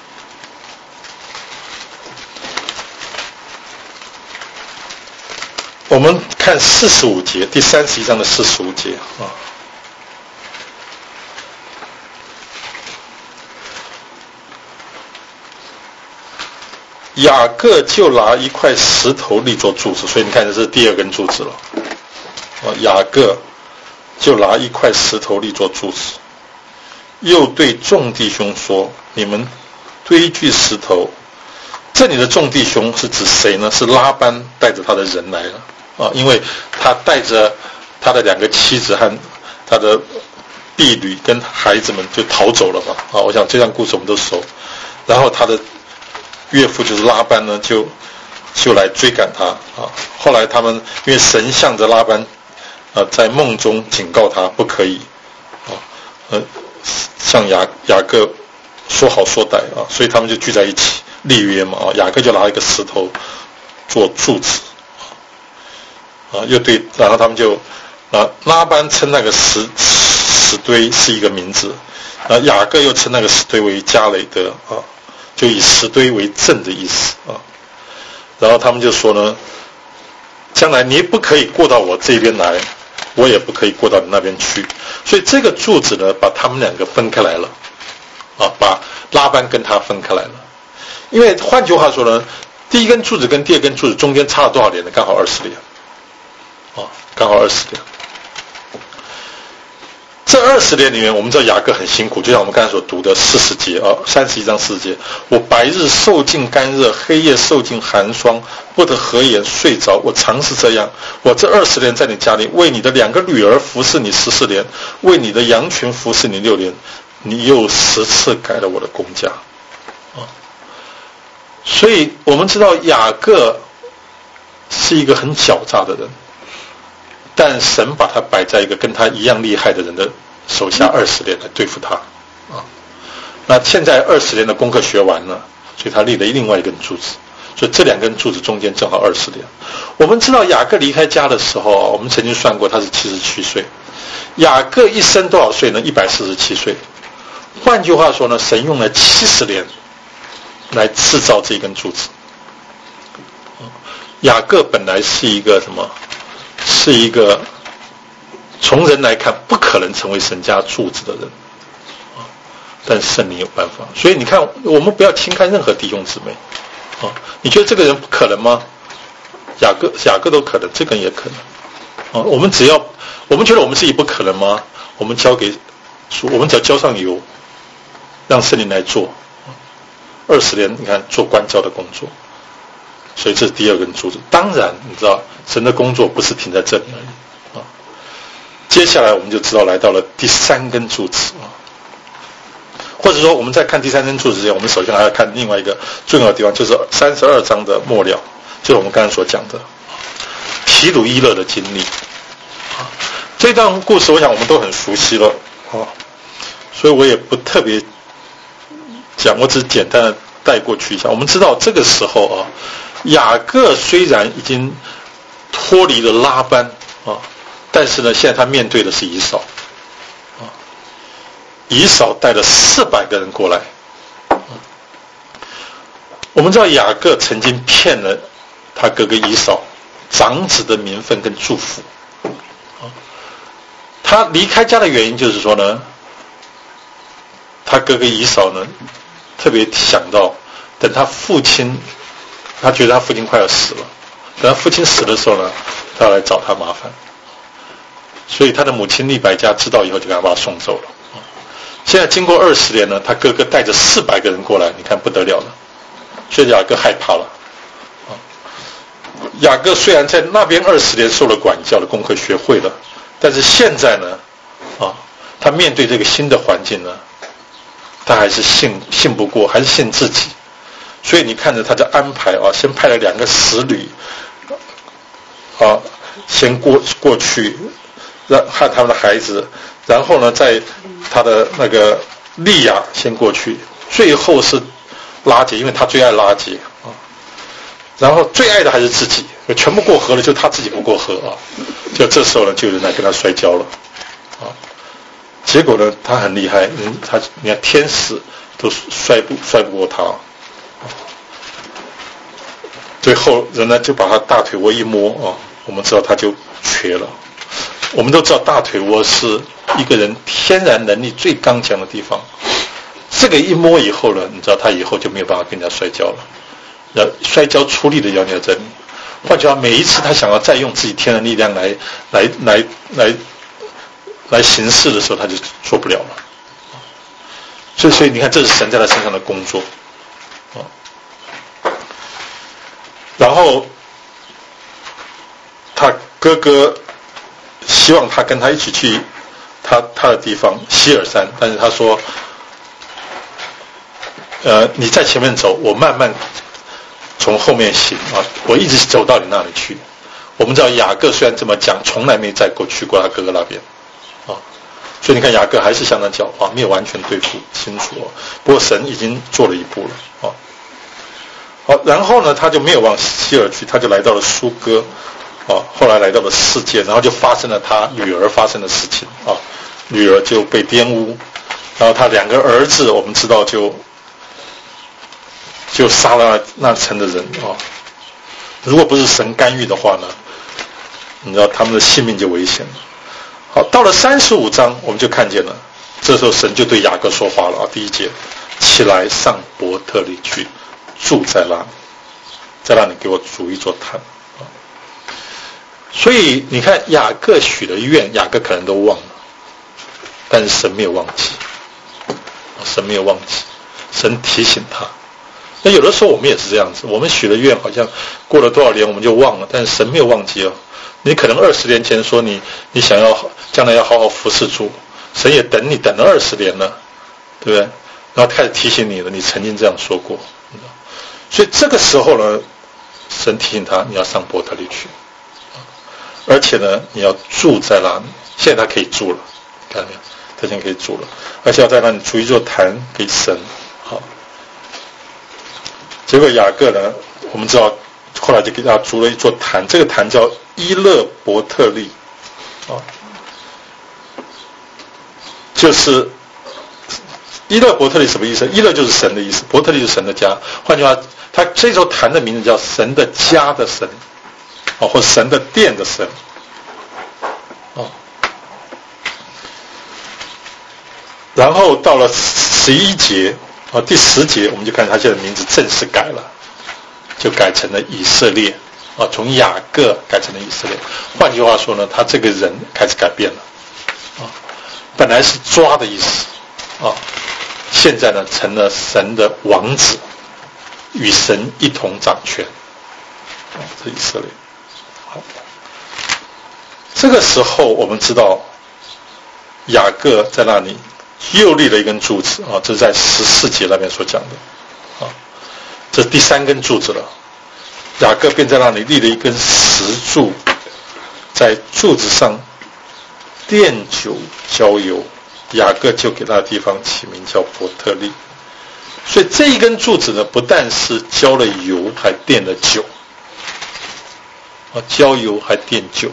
我们看四十五节，第三十一章的四十五节啊。雅各就拿一块石头立作柱子，所以你看这是第二根柱子了。啊，雅各就拿一块石头立作柱子，又对众弟兄说：“你们堆聚石头。”这里的众弟兄是指谁呢？是拉班带着他的人来了。啊，因为他带着他的两个妻子和他的婢女跟孩子们就逃走了嘛。啊，我想这段故事我们都熟。然后他的岳父就是拉班呢，就就来追赶他啊。后来他们因为神向着拉班，呃，在梦中警告他不可以啊，呃，向雅雅各说好说歹啊，所以他们就聚在一起立约嘛。啊，雅各就拿一个石头做柱子。啊，又对，然后他们就啊，拉班称那个石石堆是一个名字，啊，雅各又称那个石堆为加雷德啊，就以石堆为证的意思啊。然后他们就说呢，将来你不可以过到我这边来，我也不可以过到你那边去，所以这个柱子呢，把他们两个分开来了，啊，把拉班跟他分开来了。因为换句话说呢，第一根柱子跟第二根柱子中间差了多少年呢？刚好二十年。刚好二十年。这二十年里面，我们知道雅各很辛苦，就像我们刚才所读的四十节啊，三十一章四十节，我白日受尽干热，黑夜受尽寒霜，不得合眼睡着。我常是这样。我这二十年在你家里，为你的两个女儿服侍你十四年，为你的羊群服侍你六年，你又十次改了我的工价啊。所以我们知道雅各是一个很狡诈的人。 但神把他摆在一个跟他一样厉害的人的手下二十年来对付他啊。那现在二十年的功课学完了，所以他立了另外一根柱子，所以这两根柱子中间正好二十年。我们知道雅各离开家的时候，我们曾经算过他是七十七岁。雅各一生多少岁呢？一百四十七岁。换句话说呢，神用了七十年来制造这根柱子。雅各本来是一个什么？是一个从人来看不可能成为神家柱子的人，但圣灵有办法。所以你看，我们不要轻看任何弟兄姊妹啊！你觉得这个人不可能吗？雅各雅各都可能，这个人也可能啊！我们只要我们觉得我们自己不可能吗？我们交给主，我们只要浇上油，让圣灵来做。二十年，你看做关教的工作，所以这是第二根柱子。当然，你知道神的工作不是停在这里而已啊。接下来我们就知道来到了第三根柱子啊。或者说我们在看第三根柱子之前，我们首先还要看另外一个重要的地方，就是三十二章的末了，就是我们刚才所讲的提鲁伊勒的经历啊。这段故事我想我们都很熟悉了啊，所以我也不特别讲，我只简单的带过去一下。我们知道这个时候啊，雅各虽然已经脱离了拉班啊，但是呢，现在他面对的是以扫啊。以扫带了四百个人过来。我们知道雅各曾经骗了他哥哥以扫长子的名分跟祝福。他离开家的原因就是说呢，他哥哥以扫呢特别想到，等他父亲，他觉得他父亲快要死了，等他父亲死的时候呢，他要来找他麻烦。所以他的母亲利百加知道以后，就给他把他送走了。现在经过二十年呢，他哥哥带着四百个人过来，你看不得了了，所以雅各害怕了。雅各虽然在那边二十年受了管教的功课学会了，但是现在呢，啊，他面对这个新的环境呢，他还是信信不过，还是信自己。所以你看着他的安排啊，先派了两个使旅，啊，先过过去，让和他们的孩子，然后呢，在他的那个利亚先过去，最后是拉结，因为他最爱拉结啊。然后最爱的还是自己，全部过河了，就他自己不过河啊。就这时候呢，就有人来跟他摔跤了啊。结果呢，他很厉害，嗯，他你看天使都摔不摔不过他。最后人呢就把他大腿窝一摸啊，我们知道他就瘸了。我们都知道大腿窝是一个人天然能力最刚强的地方，这个一摸以后呢，你知道他以后就没有办法跟人家摔跤了。要摔跤出力的要在这里，换句话，每一次他想要再用自己天然力量来来来来来行事的时候，他就做不了了。所以，所以你看，这是神在他身上的工作啊。然后他哥哥希望他跟他一起去他他的地方希尔山，但是他说，呃，你在前面走，我慢慢从后面行啊，我一直走到你那里去。我们知道雅各虽然这么讲，从来没再过去过他哥哥那边啊，所以你看雅各还是相当狡猾，没有完全对付清楚哦。不过神已经做了一步了啊。好，然后呢，他就没有往希尔去，他就来到了苏哥啊，后来来到了世界，然后就发生了他女儿发生的事情啊，女儿就被玷污，然后他两个儿子，我们知道就。就杀了那城的人啊！如果不是神干预的话呢，你知道他们的性命就危险了。好，到了三十五章，我们就看见了，这时候神就对雅各说话了啊！第一节，起来上伯特利去，住在那里，在那里给我筑一座坛啊！所以你看，雅各许的愿，雅各可能都忘了，但是神没有忘记，神没有忘记，神提醒他。那有的时候我们也是这样子，我们许了愿，好像过了多少年我们就忘了，但是神没有忘记哦。你可能二十年前说你你想要将来要好好服侍主，神也等你等了二十年了，对不对？然后开始提醒你了，你曾经这样说过。所以这个时候呢，神提醒他你要上伯特利去。 而且呢，你要住在那里。现在他可以住了，看到没有？他现在可以住了，而且要在那里筑一座坛给神。好，结果雅各呢，我们知道后来就给他筑了一座坛，这个坛叫伊勒伯特利，啊，就是伊勒伯特利什么意思？伊勒就是神的意思，伯特利就是神的家。换句话，他这座坛的名字叫神的家的神，啊，或神的殿的神。然后到了十一节啊，第十节我们就看他现在名字正式改了，就改成了以色列啊，从雅各改成了以色列。换句话说呢，他这个人开始改变了啊，本来是抓的意思啊，现在呢成了神的王子，与神一同掌权啊，这以色列。好，这个时候我们知道雅各在那里又立了一根柱子啊，这是在十四节那边所讲的啊，这是第三根柱子了。雅各便在那里立了一根石柱，在柱子上奠酒浇油，雅各就给那个地方起名叫伯特利。所以这一根柱子呢，不但是浇了油，还奠了酒啊，浇油还奠酒。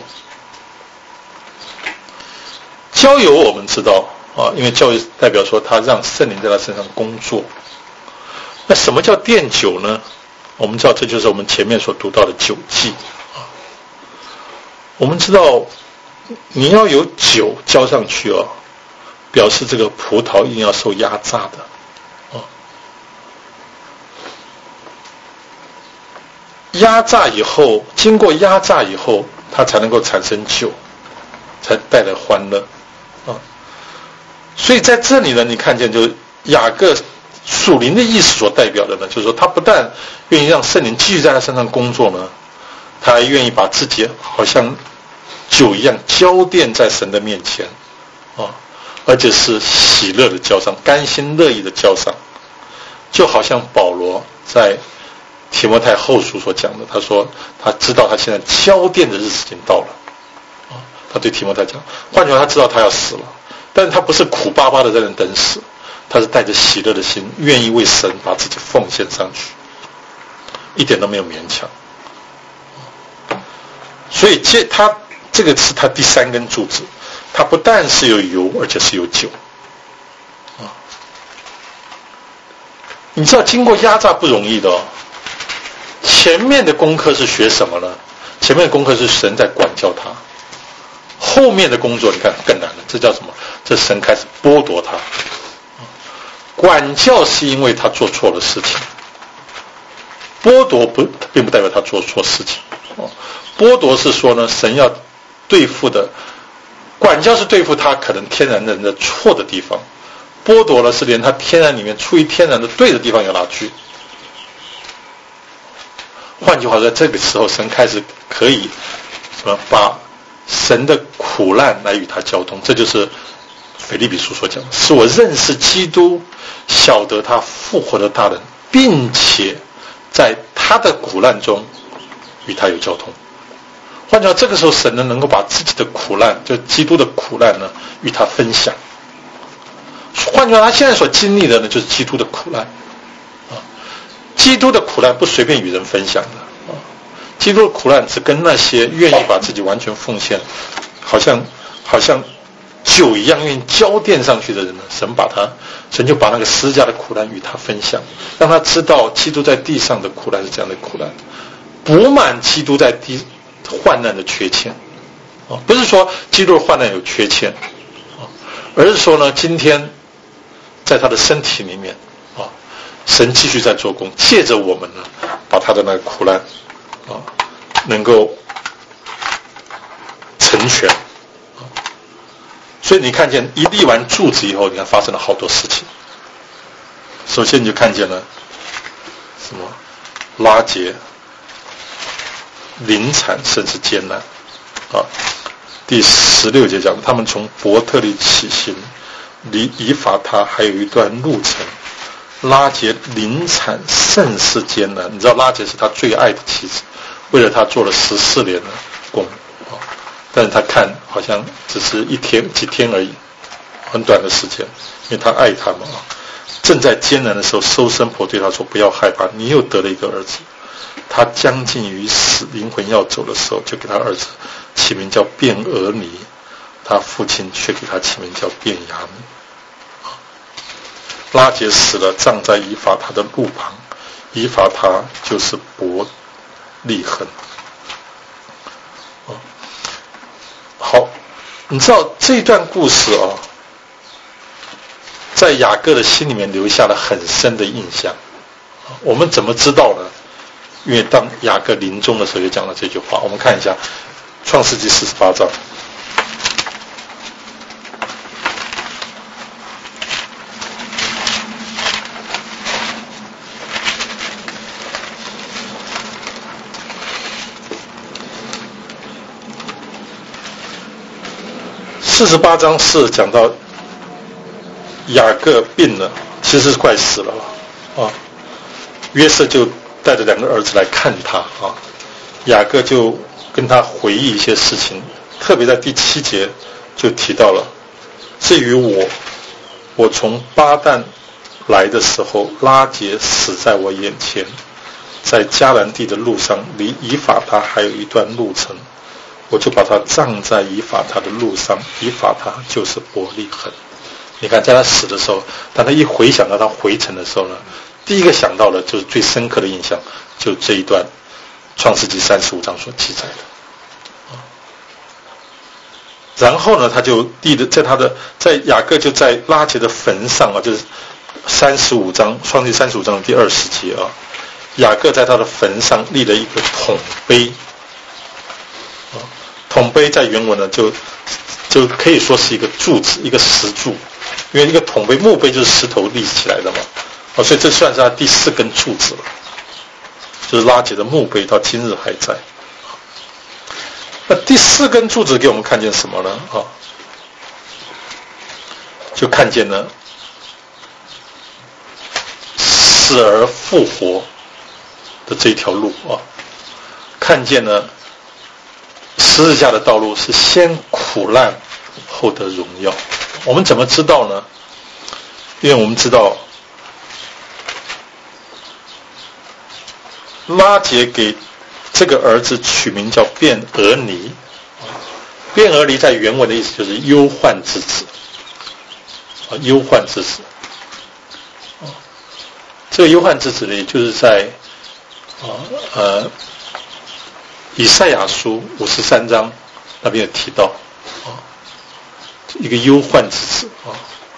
浇油我们知道啊，因为教育代表说他让圣灵在他身上工作。那什么叫奠酒呢？我们知道这就是我们前面所读到的酒祭啊。我们知道你要有酒浇上去哦，表示这个葡萄一定要受压榨的啊。压榨以后，经过压榨以后，它才能够产生酒，才带来欢乐啊。所以在这里呢，你看见就是雅各属灵的意思所代表的呢，就是说他不但愿意让圣灵继续在他身上工作呢，他还愿意把自己好像酒一样浇奠在神的面前啊，而且是喜乐的浇上，甘心乐意的浇上，就好像保罗在提摩太后书所讲的，他说他知道他现在浇奠的日子已经到了啊，他对提摩太讲，换句话他知道他要死了，但是他不是苦巴巴的在那等死，他是带着喜乐的心，愿意为神把自己奉献上去，一点都没有勉强。所以这他这个是他第三根柱子，他不但是有油，而且是有酒啊。你知道经过压榨不容易的哦。前面的功课是学什么呢？前面的功课是神在管教他，后面的工作你看更难了，这叫什么？这神开始剥夺他。管教是因为他做错了事情，剥夺不并不代表他做错事情。剥夺是说呢，神要对付的，管教是对付他可能天然人的错的地方，剥夺了是连他天然里面出于天然的对的地方要拿去。换句话说，在这个时候神开始可以什么把神的苦难来与他交通，这就是腓立比书所讲的，是我认识基督，晓得他复活的大能，并且在他的苦难中与他有交通。换句话，这个时候神呢能够把自己的苦难，就基督的苦难呢与他分享。换句话，他现在所经历的呢就是基督的苦难啊，基督的苦难不随便与人分享的啊，基督的苦难只跟那些愿意把自己完全奉献，好像好像酒一样愿意浇奠上去的人呢，神把他神就把那个十字架的苦难与他分享，让他知道基督在地上的苦难是这样的苦难，补满基督在地患难的缺欠啊，不是说基督的患难有缺欠啊，而是说呢，今天在他的身体里面啊，神继续在做工，借着我们呢，把他的那个苦难啊，能够成全啊。所以你看见一立完柱子以后，你看发生了好多事情。首先你就看见了什么拉结、临产甚至艰难啊。第十六节讲，他们从伯特利起行，离以法他还有一段路程。拉结临产甚是艰难，你知道拉结是他最爱的妻子，为了他做了十四年的工啊。 但是他看好像只是一天几天而已，很短的时间，因为他爱他嘛。正在艰难的时候，收生婆对他说：“不要害怕，你又得了一个儿子。”他将近于死，灵魂要走的时候，就给他儿子起名叫便俄尼，他父亲却给他起名叫便雅悯。拉结死了，葬在以法他的路旁，以法他就是伯利恒。好，你知道这段故事啊，在雅各的心里面留下了很深的印象。我们怎么知道呢？因为当雅各临终的时候就讲了这句话，我们看一下创世纪四十八章。四十八章是讲到雅各病了，其实是快死了啊。约瑟就带着两个儿子来看他啊，雅各就跟他回忆一些事情，特别在第七节就提到了，至于我，我从巴旦来的时候，拉结死在我眼前，在迦南地的路上，离以法他还有一段路程，我就把他葬在以法他的路上，以法他就是伯利恒。你看，在他死的时候，当他一回想到他回程的时候呢，第一个想到的就是最深刻的印象，就这一段创世纪三十五章所记载的。然后呢，他就立的在他的在雅各就在拉结的坟上啊，就是三十五章创世纪三十五章的第二十节啊，雅各在他的坟上立了一个桶碑。桶碑在原文呢，就就可以说是一个柱子，一个石柱，因为一个桶碑墓碑就是石头立起来的嘛，哦，所以这算是他第四根柱子了，就是拉结的墓碑到今日还在。那第四根柱子给我们看见什么呢？啊，就看见了死而复活的这一条路啊，看见了十字架的道路是先苦难后得荣耀。我们怎么知道呢？因为我们知道拉结给这个儿子取名叫便俄尼，便俄尼在原文的意思就是忧患之子啊，忧患之子。这个忧患之子呢，就是在啊呃以赛亚书五十三章那边有提到啊，一个忧患之子啊，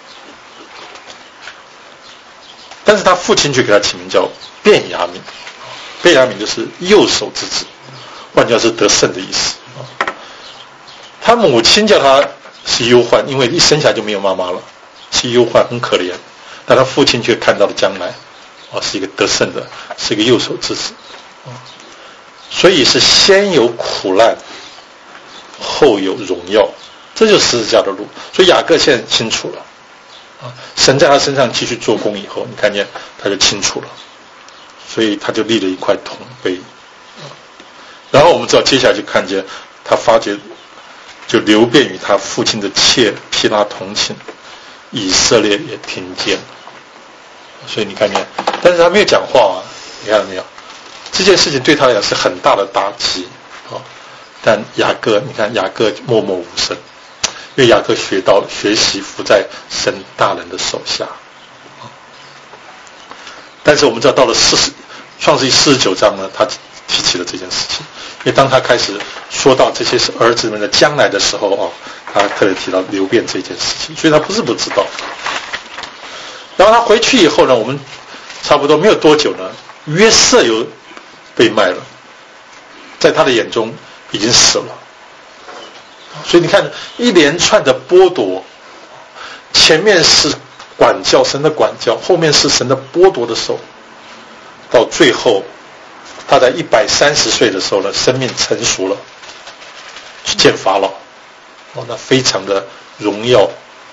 但是他父亲却给他起名叫便雅悯，便雅悯就是右手之子，换句话是得胜的意思啊。他母亲叫他是忧患，因为一生下就没有妈妈了，是忧患，很可怜。但他父亲却看到了将来啊，是一个得胜的，是一个右手之子啊。所以是先有苦难，后有荣耀，这就是十字架的路。所以雅各现在清楚了啊，神在他身上继续做工以后，你看见他就清楚了，所以他就立了一块铜碑。然后我们知道，接下来就看见他发觉，就流变于他父亲的妾毗拉同情，以色列也听见。所以你看见，但是他没有讲话啊，你看到没有？这件事情对他来讲是很大的打击啊，但雅各，你看雅各默默无声，因为雅各学到学习服在神大人的手下啊。但是我们知道，到了四十创世纪四十九章呢，他提起了这件事情，因为当他开始说到这些是儿子们的将来的时候啊，他特别提到流变这件事情，所以他不是不知道。然后他回去以后呢，我们差不多没有多久呢，约瑟又被卖了，在他的眼中已经死了。所以你看一连串的剥夺，前面是管教，神的管教，后面是神的剥夺的手，到最后他在一百三十岁的时候呢，生命成熟了，去见法老，哦，那非常的荣耀，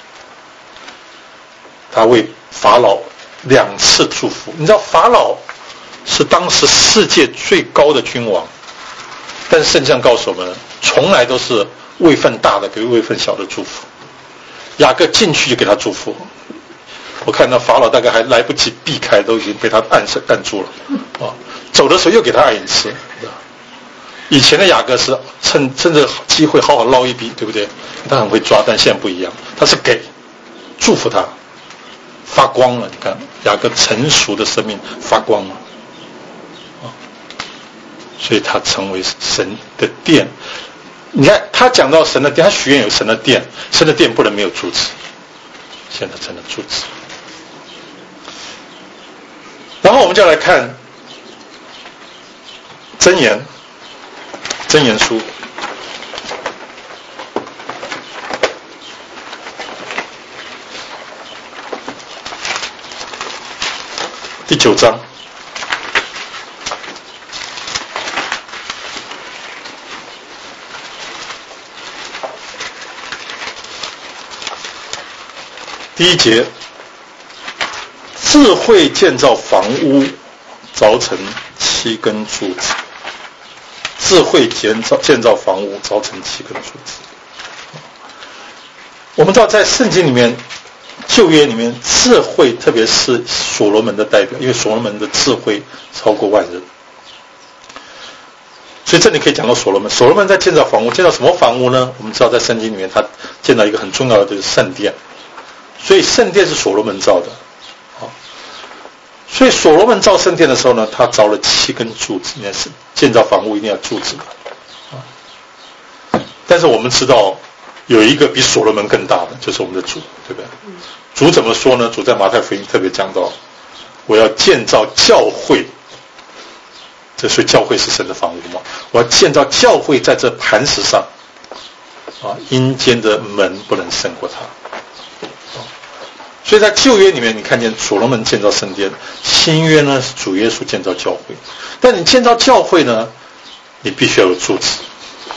他为法老两次祝福。你知道法老是当时世界最高的君王，但是圣经上告诉我们，从来都是位分大的给位分小的祝福。雅各进去就给他祝福，我看到法老大概还来不及避开，都已经被他按手按住了啊！走的时候又给他按一次。以前的雅各是趁趁着机会好好捞一笔，对不对？他很会抓，但现在不一样，他是给祝福他，发光了。你看雅各成熟的生命发光了啊！所以他成为神的殿。你看他讲到神的殿，他许愿有神的殿，神的殿不能没有柱子，现在成了柱子。然后我们就来看箴言，箴言书第九章。第一节，智慧建造房屋，凿成七根柱子。智慧建造建造房屋，凿成七根柱子。我们知道，在圣经里面，旧约里面，智慧特别是所罗门的代表，因为所罗门的智慧超过万人，所以这里可以讲到所罗门。所罗门在建造房屋，建造什么房屋呢？我们知道，在圣经里面，他建造一个很重要的就是圣殿。所以圣殿是所罗门造的，啊，所以所罗门造圣殿的时候呢，他凿了七根柱子，应该是建造房屋一定要柱子的，啊。但是我们知道有一个比所罗门更大的，就是我们的主，对不对？主怎么说呢？主在马太福音特别讲到，我要建造教会，这所以教会是神的房屋嘛，我要建造教会在这磐石上，啊，阴间的门不能胜过它。所以在旧约里面，你看见所罗门建造圣殿；新约呢是主耶稣建造教会。但你建造教会呢，你必须要有柱子。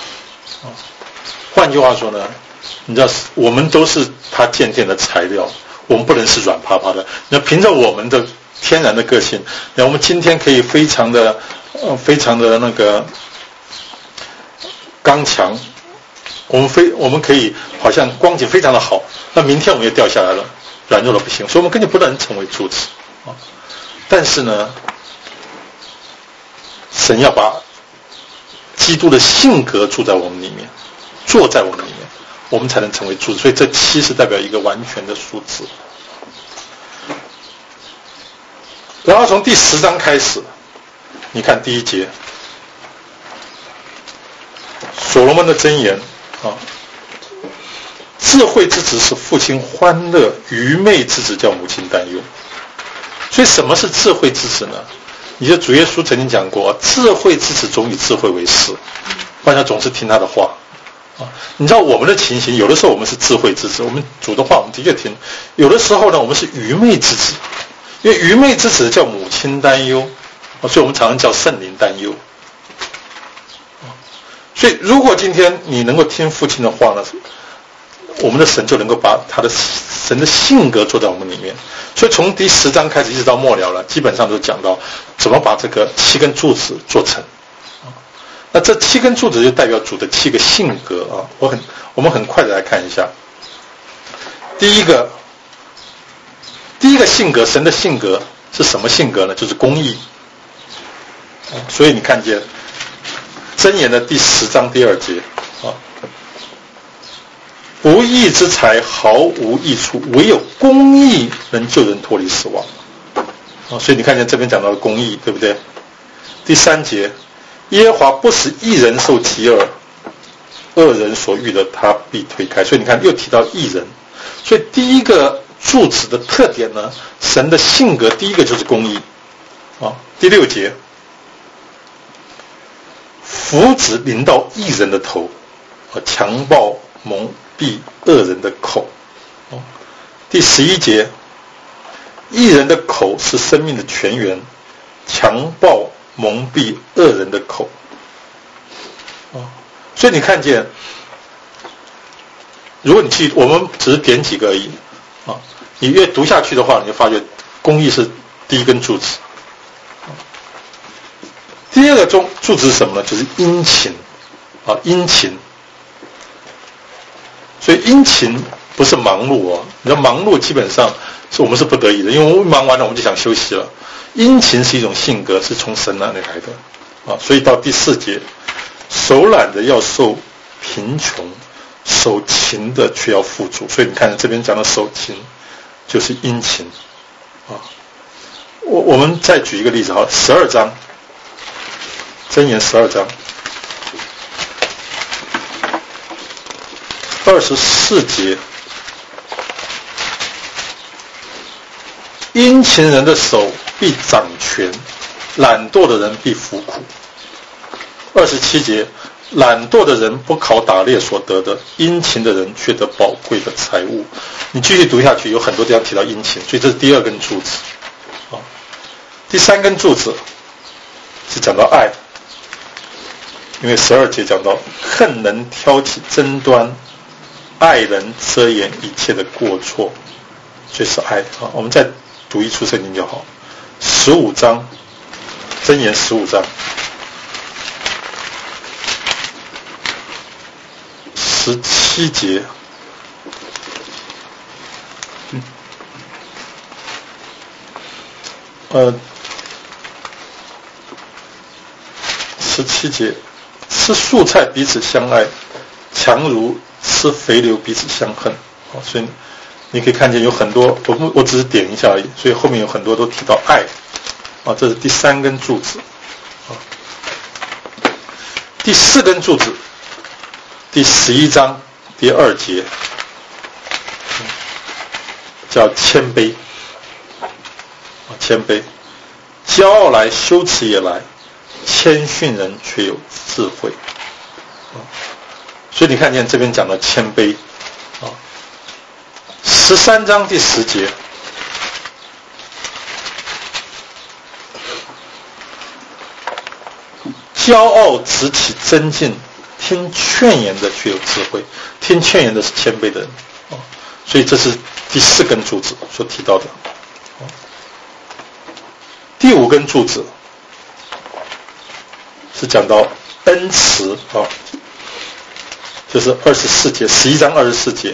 换句话说呢，你知道我们都是他建殿的材料，我们不能是软趴趴的。那凭着我们的天然的个性，那我们今天可以非常的、呃、非常的那个刚强，我们非我们可以好像光景非常的好，那明天我们又掉下来了。软弱的不行，所以我们根本不能成为柱子啊！但是呢，神要把基督的性格住在我们里面，坐在我们里面，我们才能成为柱子。所以这七是代表一个完全的数字。然后从第十章开始，你看第一节，所罗门的箴言啊。智慧之子使父亲欢乐，愚昧之子叫母亲担忧。所以什么是智慧之子呢？你的主耶稣曾经讲过，智慧之子总以智慧为事，不然总是听他的话啊。你知道我们的情形，有的时候我们是智慧之子，我们主的话我们的确听；有的时候呢，我们是愚昧之子，因为愚昧之子叫母亲担忧，所以我们常常叫圣灵担忧。所以如果今天你能够听父亲的话呢，我们的神就能够把他的神的性格做在我们里面。所以从第十章开始一直到末了了，基本上都讲到怎么把这个七根柱子做成。那这七根柱子就代表主的七个性格啊。我很我们很快的来看一下。第一个第一个性格，神的性格是什么性格呢？就是公义。所以你看见箴言的第十章第二节啊。不义之财毫无益处，唯有公义能救人脱离死亡。啊，所以你看见这边讲到了公义，对不对？第三节，耶和华不使义人受饥饿，恶人所遇的他必推开。所以你看又提到义人。所以第一个柱子的特点呢，神的性格第一个就是公义。啊，第六节，福祉临到义人的头，和强暴蒙蔽恶人的口。哦，第十一节，义人的口是生命的泉源，强暴蒙蔽恶人的口。哦，所以你看见，如果你去，我们只是点几个而已啊，你越读下去的话，你就发觉公义是第一根柱子。第二个柱柱子是什么呢？就是殷勤啊，殷勤。 所以殷勤不是忙碌哦，你知道忙碌基本上是我们是不得已的，因为我们忙完了我们就想休息了。殷勤是一种性格，是从神那里来的啊。所以到第四节，手懒的要受贫穷，手勤的却要富足。所以你看这边讲的手勤就是殷勤啊。我我们再举一个例子哈，十二章，箴言十二章二十四节，殷勤人的手必掌权，懒惰的人必服苦。二十七节，懒惰的人不考打猎所得的，殷勤的人却得宝贵的财物。你继续读下去，有很多地方提到殷勤，所以这是第二根柱子啊。第三根柱子是讲到爱，因为十二节讲到恨能挑起争端，爱人遮掩一切的过错，所以是爱啊。我们再读一处圣经就好。十五章，箴言十五章十七节，嗯，呃，十七节，吃素菜彼此相爱，强如吃肥牛彼此相恨。好，所以你可以看见有很多，我我只是点一下而已，所以后面有很多都提到爱啊，这是第三根柱子啊。第四根柱子，第十一章第二节，叫谦卑啊，谦卑，骄傲来，羞耻也来，谦逊人却有智慧啊。所以你看见这边讲的谦卑啊。十三章第十节，骄傲直起争竞，听劝言的却有智慧。听劝言的是谦卑的人啊，所以这是第四根柱子所提到的。第五根柱子是讲到恩慈啊，就是二十四节，十一章二十四节。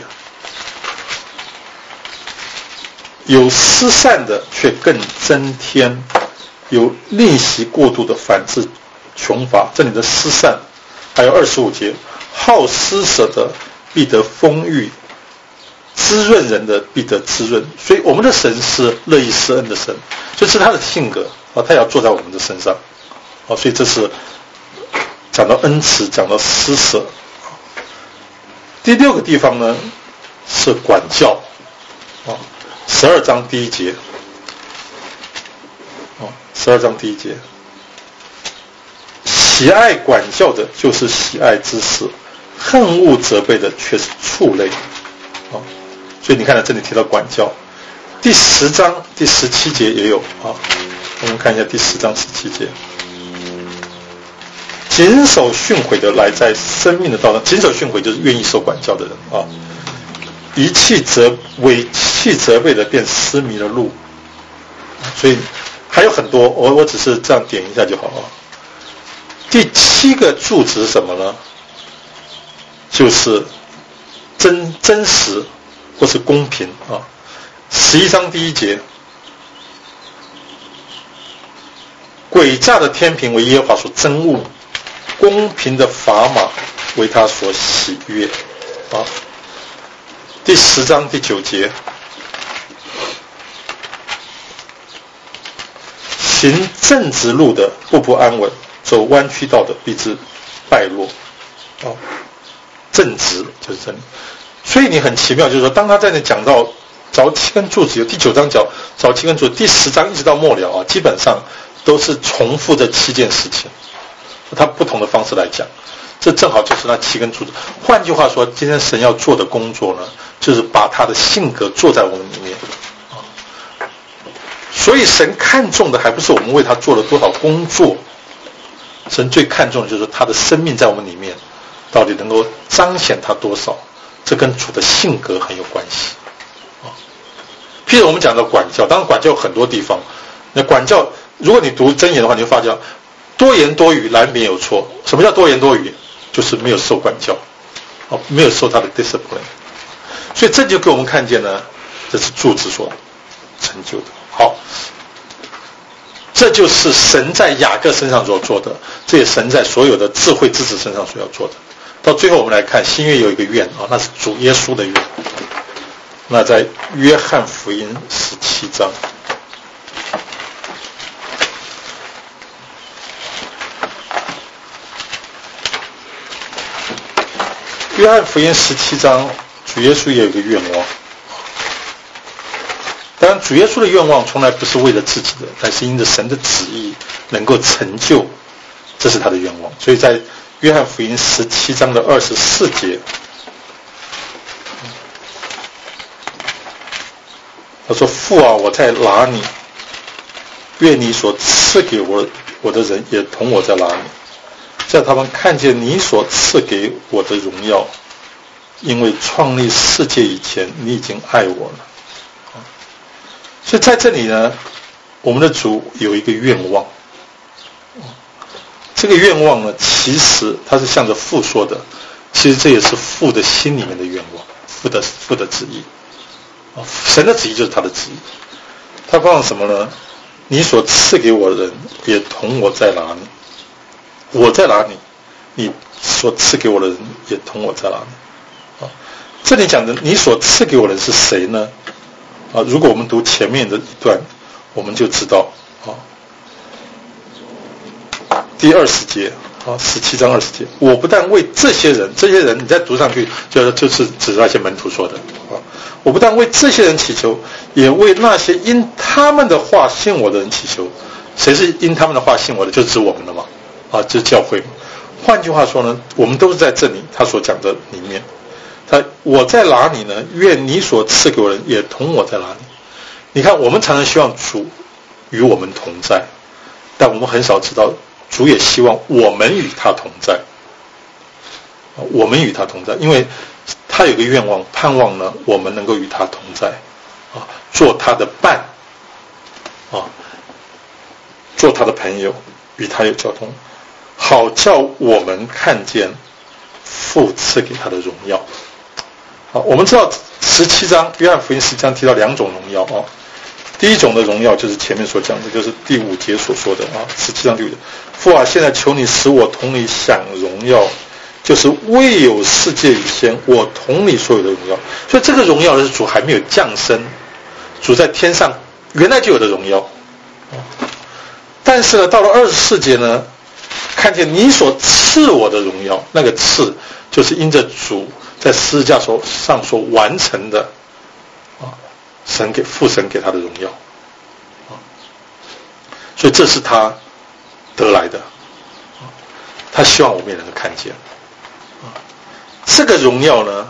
有施善的却更增添，有吝惜过度的反致穷乏。这里的施善，还有二十五节，好施舍的必得丰裕，滋润人的必得滋润。所以我们的神是乐意施恩的神，就是他的性格啊，他也要坐在我们的身上啊。所以这是讲到恩慈，讲到施舍。第六个地方呢是管教啊。十二章第一节，哦，十二章第一节，喜爱管教的，就是喜爱知识；恨恶责备的，却是畜类。哦，所以你看到这里提到管教，第十章第十七节也有啊。我们看一下第十章十七节，谨守训诲的，来在生命的道上。谨守训诲就是愿意受管教的人啊。遗弃责违弃责备的，便失迷了路。所以还有很多，我我只是这样点一下就好啊。第七个柱子是什么呢？就是真真实或是公平啊。十一章第一节，诡诈的天平为耶和华所憎恶，公平的砝码为他所喜悦啊。第十章第九节，行正直路的步步安稳，走弯曲道的必致败落。哦，正直就是这里。所以你很奇妙，就是说，当他在那讲到早七根柱子，有第九章讲早七根柱子，第十章一直到末了啊，基本上都是重复这七件事情，他不同的方式来讲。这正好就是那七根柱子。换句话说，今天神要做的工作呢，就是把他的性格做在我们里面。所以神看重的还不是我们为他做了多少工作，神最看重的就是他的生命在我们里面到底能够彰显他多少，这跟主的性格很有关系。譬如我们讲到管教，当然管教有很多地方，那管教如果你读箴言的话，你就发现多言多语难免有错。什么叫多言多语？就是没有受管教，哦，没有受他的 discipline。 所以这就给我们看见呢，这是柱子所成就的。好，这就是神在雅各身上所做的，这也神在所有的智慧之子身上所要做的。到最后我们来看新约有一个愿啊，那是主耶稣的愿。那在约翰福音十七章，约翰福音十七章，主耶稣也有一个愿望。当然主耶稣的愿望从来不是为了自己的，但是因着神的旨意能够成就，这是他的愿望。所以在约翰福音十七章的二十四节，他说：父啊，我在哪里，愿你所赐给我我的人也同我在哪里，叫他们看见你所赐给我的荣耀，因为创立世界以前你已经爱我了。所以在这里呢，我们的主有一个愿望，这个愿望呢，其实他是向着父说的，其实这也是父的心里面的愿望，父的父的旨意，神的旨意就是他的旨意。他放什么呢？你所赐给我的人也同我在哪里，我在哪里，你所赐给我的人也同我在哪里。这里讲的你所赐给我的人是谁呢？啊，如果我们读前面的一段，我们就知道啊，第二十节啊，十七章二十节，我不但为这些人，这些人你再读上去，就就是指那些门徒说的啊，我不但为这些人祈求，也为那些因他们的话信我的人祈求。谁是因他们的话信我的？就指我们了嘛，啊，就是教会嘛。换句话说呢，我们都是在这里他所讲的里面。他我在哪里呢？愿你所赐给我的人也同我在哪里。你看，我们常常希望主与我们同在，但我们很少知道主也希望我们与他同在。我们与他同在，因为他有个愿望，盼望呢我们能够与他同在，啊，做他的伴，啊，做他的朋友，与他有交通，好叫我们看见父赐给他的荣耀。好，我们知道十七章约翰福音十七章提到两种荣耀啊，第一种的荣耀就是前面所讲的，就是第五节所说的啊，十七章第五节，父啊，现在求你使我同你享荣耀，就是未有世界以前我同你所有的荣耀。所以这个荣耀是主还没有降生，主在天上原来就有的荣耀，但是呢，到了二十四节呢，看见你所赐我的荣耀，那个赐就是因着主在十字架上所完成的啊，神给父神给他的荣耀啊，所以这是他得来的，他希望我们也能够看见啊，这个荣耀呢，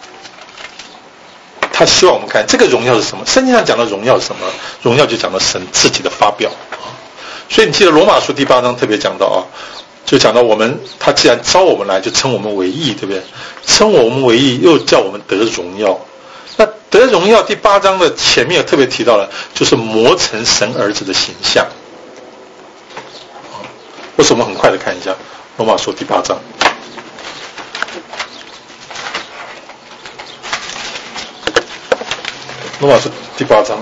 他希望我们看这个荣耀是什么？圣经上讲的荣耀是什么？荣耀就讲到神自己的发表啊，所以你记得罗马书第八章特别讲到啊。就讲到我们，他既然招我们来，就称我们为义，对不对？称我们为义，又叫我们得荣耀。那得荣耀第八章的前面特别提到了，就是磨成神儿子的形象。为什么很快的看一下罗马书第八章？罗马书第八章。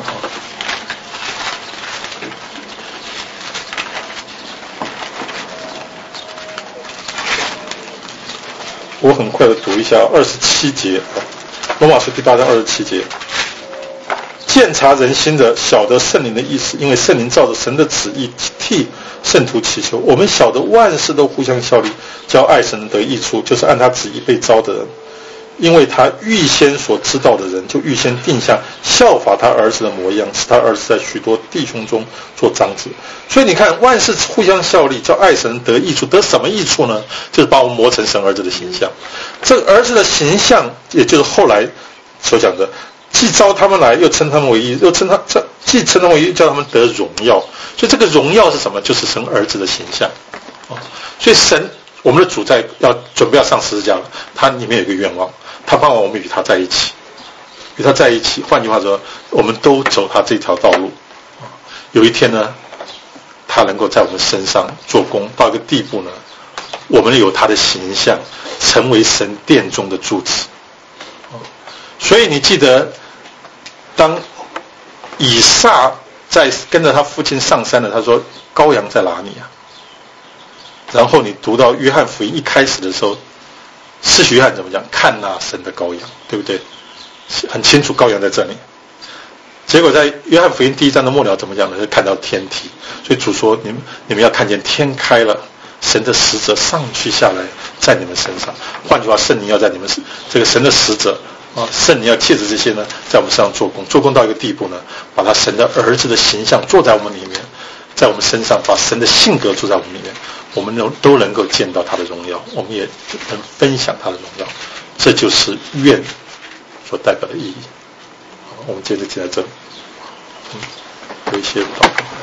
我很快的读一下二十七节，罗马书第八章二十七节，鉴察人心的，晓得圣灵的意思，因为圣灵照着神的旨意替圣徒祈求。我们晓得万事都互相效力，叫爱神得益处，就是按他旨意被招的人。因为他预先所知道的人，就预先定下效法他儿子的模样，使他儿子在许多弟兄中做长子。所以你看，万事互相效力，叫爱神得益处。得什么益处呢？就是把我们磨成神儿子的形象。这个儿子的形象，也就是后来所讲的，既招他们来，又称他们为义，又称他既称他们为义，叫他们得荣耀。所以这个荣耀是什么？就是神儿子的形象。所以神，我们的主在要准备要上十字架了，他里面有一个愿望。他盼望我们与他在一起，与他在一起。换句话说，我们都走他这条道路。有一天呢，他能够在我们身上做工到一个地步呢，我们有他的形象，成为神殿中的柱子。 所以你记得，当以撒在跟着他父亲上山了，他说羔羊在哪里啊？然后你读到约翰福音一开始的时候，施洗约翰怎么讲？看那神的羔羊，对不对？很清楚羔羊在这里。结果在约翰福音第一章的末了怎么讲呢？是看到天梯。所以主说，你们你们要看见天开了，神的使者上去下来在你们身上。换句话，圣灵要在你们这个神的使者啊，圣灵要借着这些呢，在我们身上做工，做工到一个地步呢，把他神的儿子的形象做在我们里面，在我们身上，把神的性格做在我们里面，我们都都能够见到他的荣耀，我们也能分享他的荣耀。这就是愿所代表的意义。好，我们接着进来这里，嗯，有一些祷告。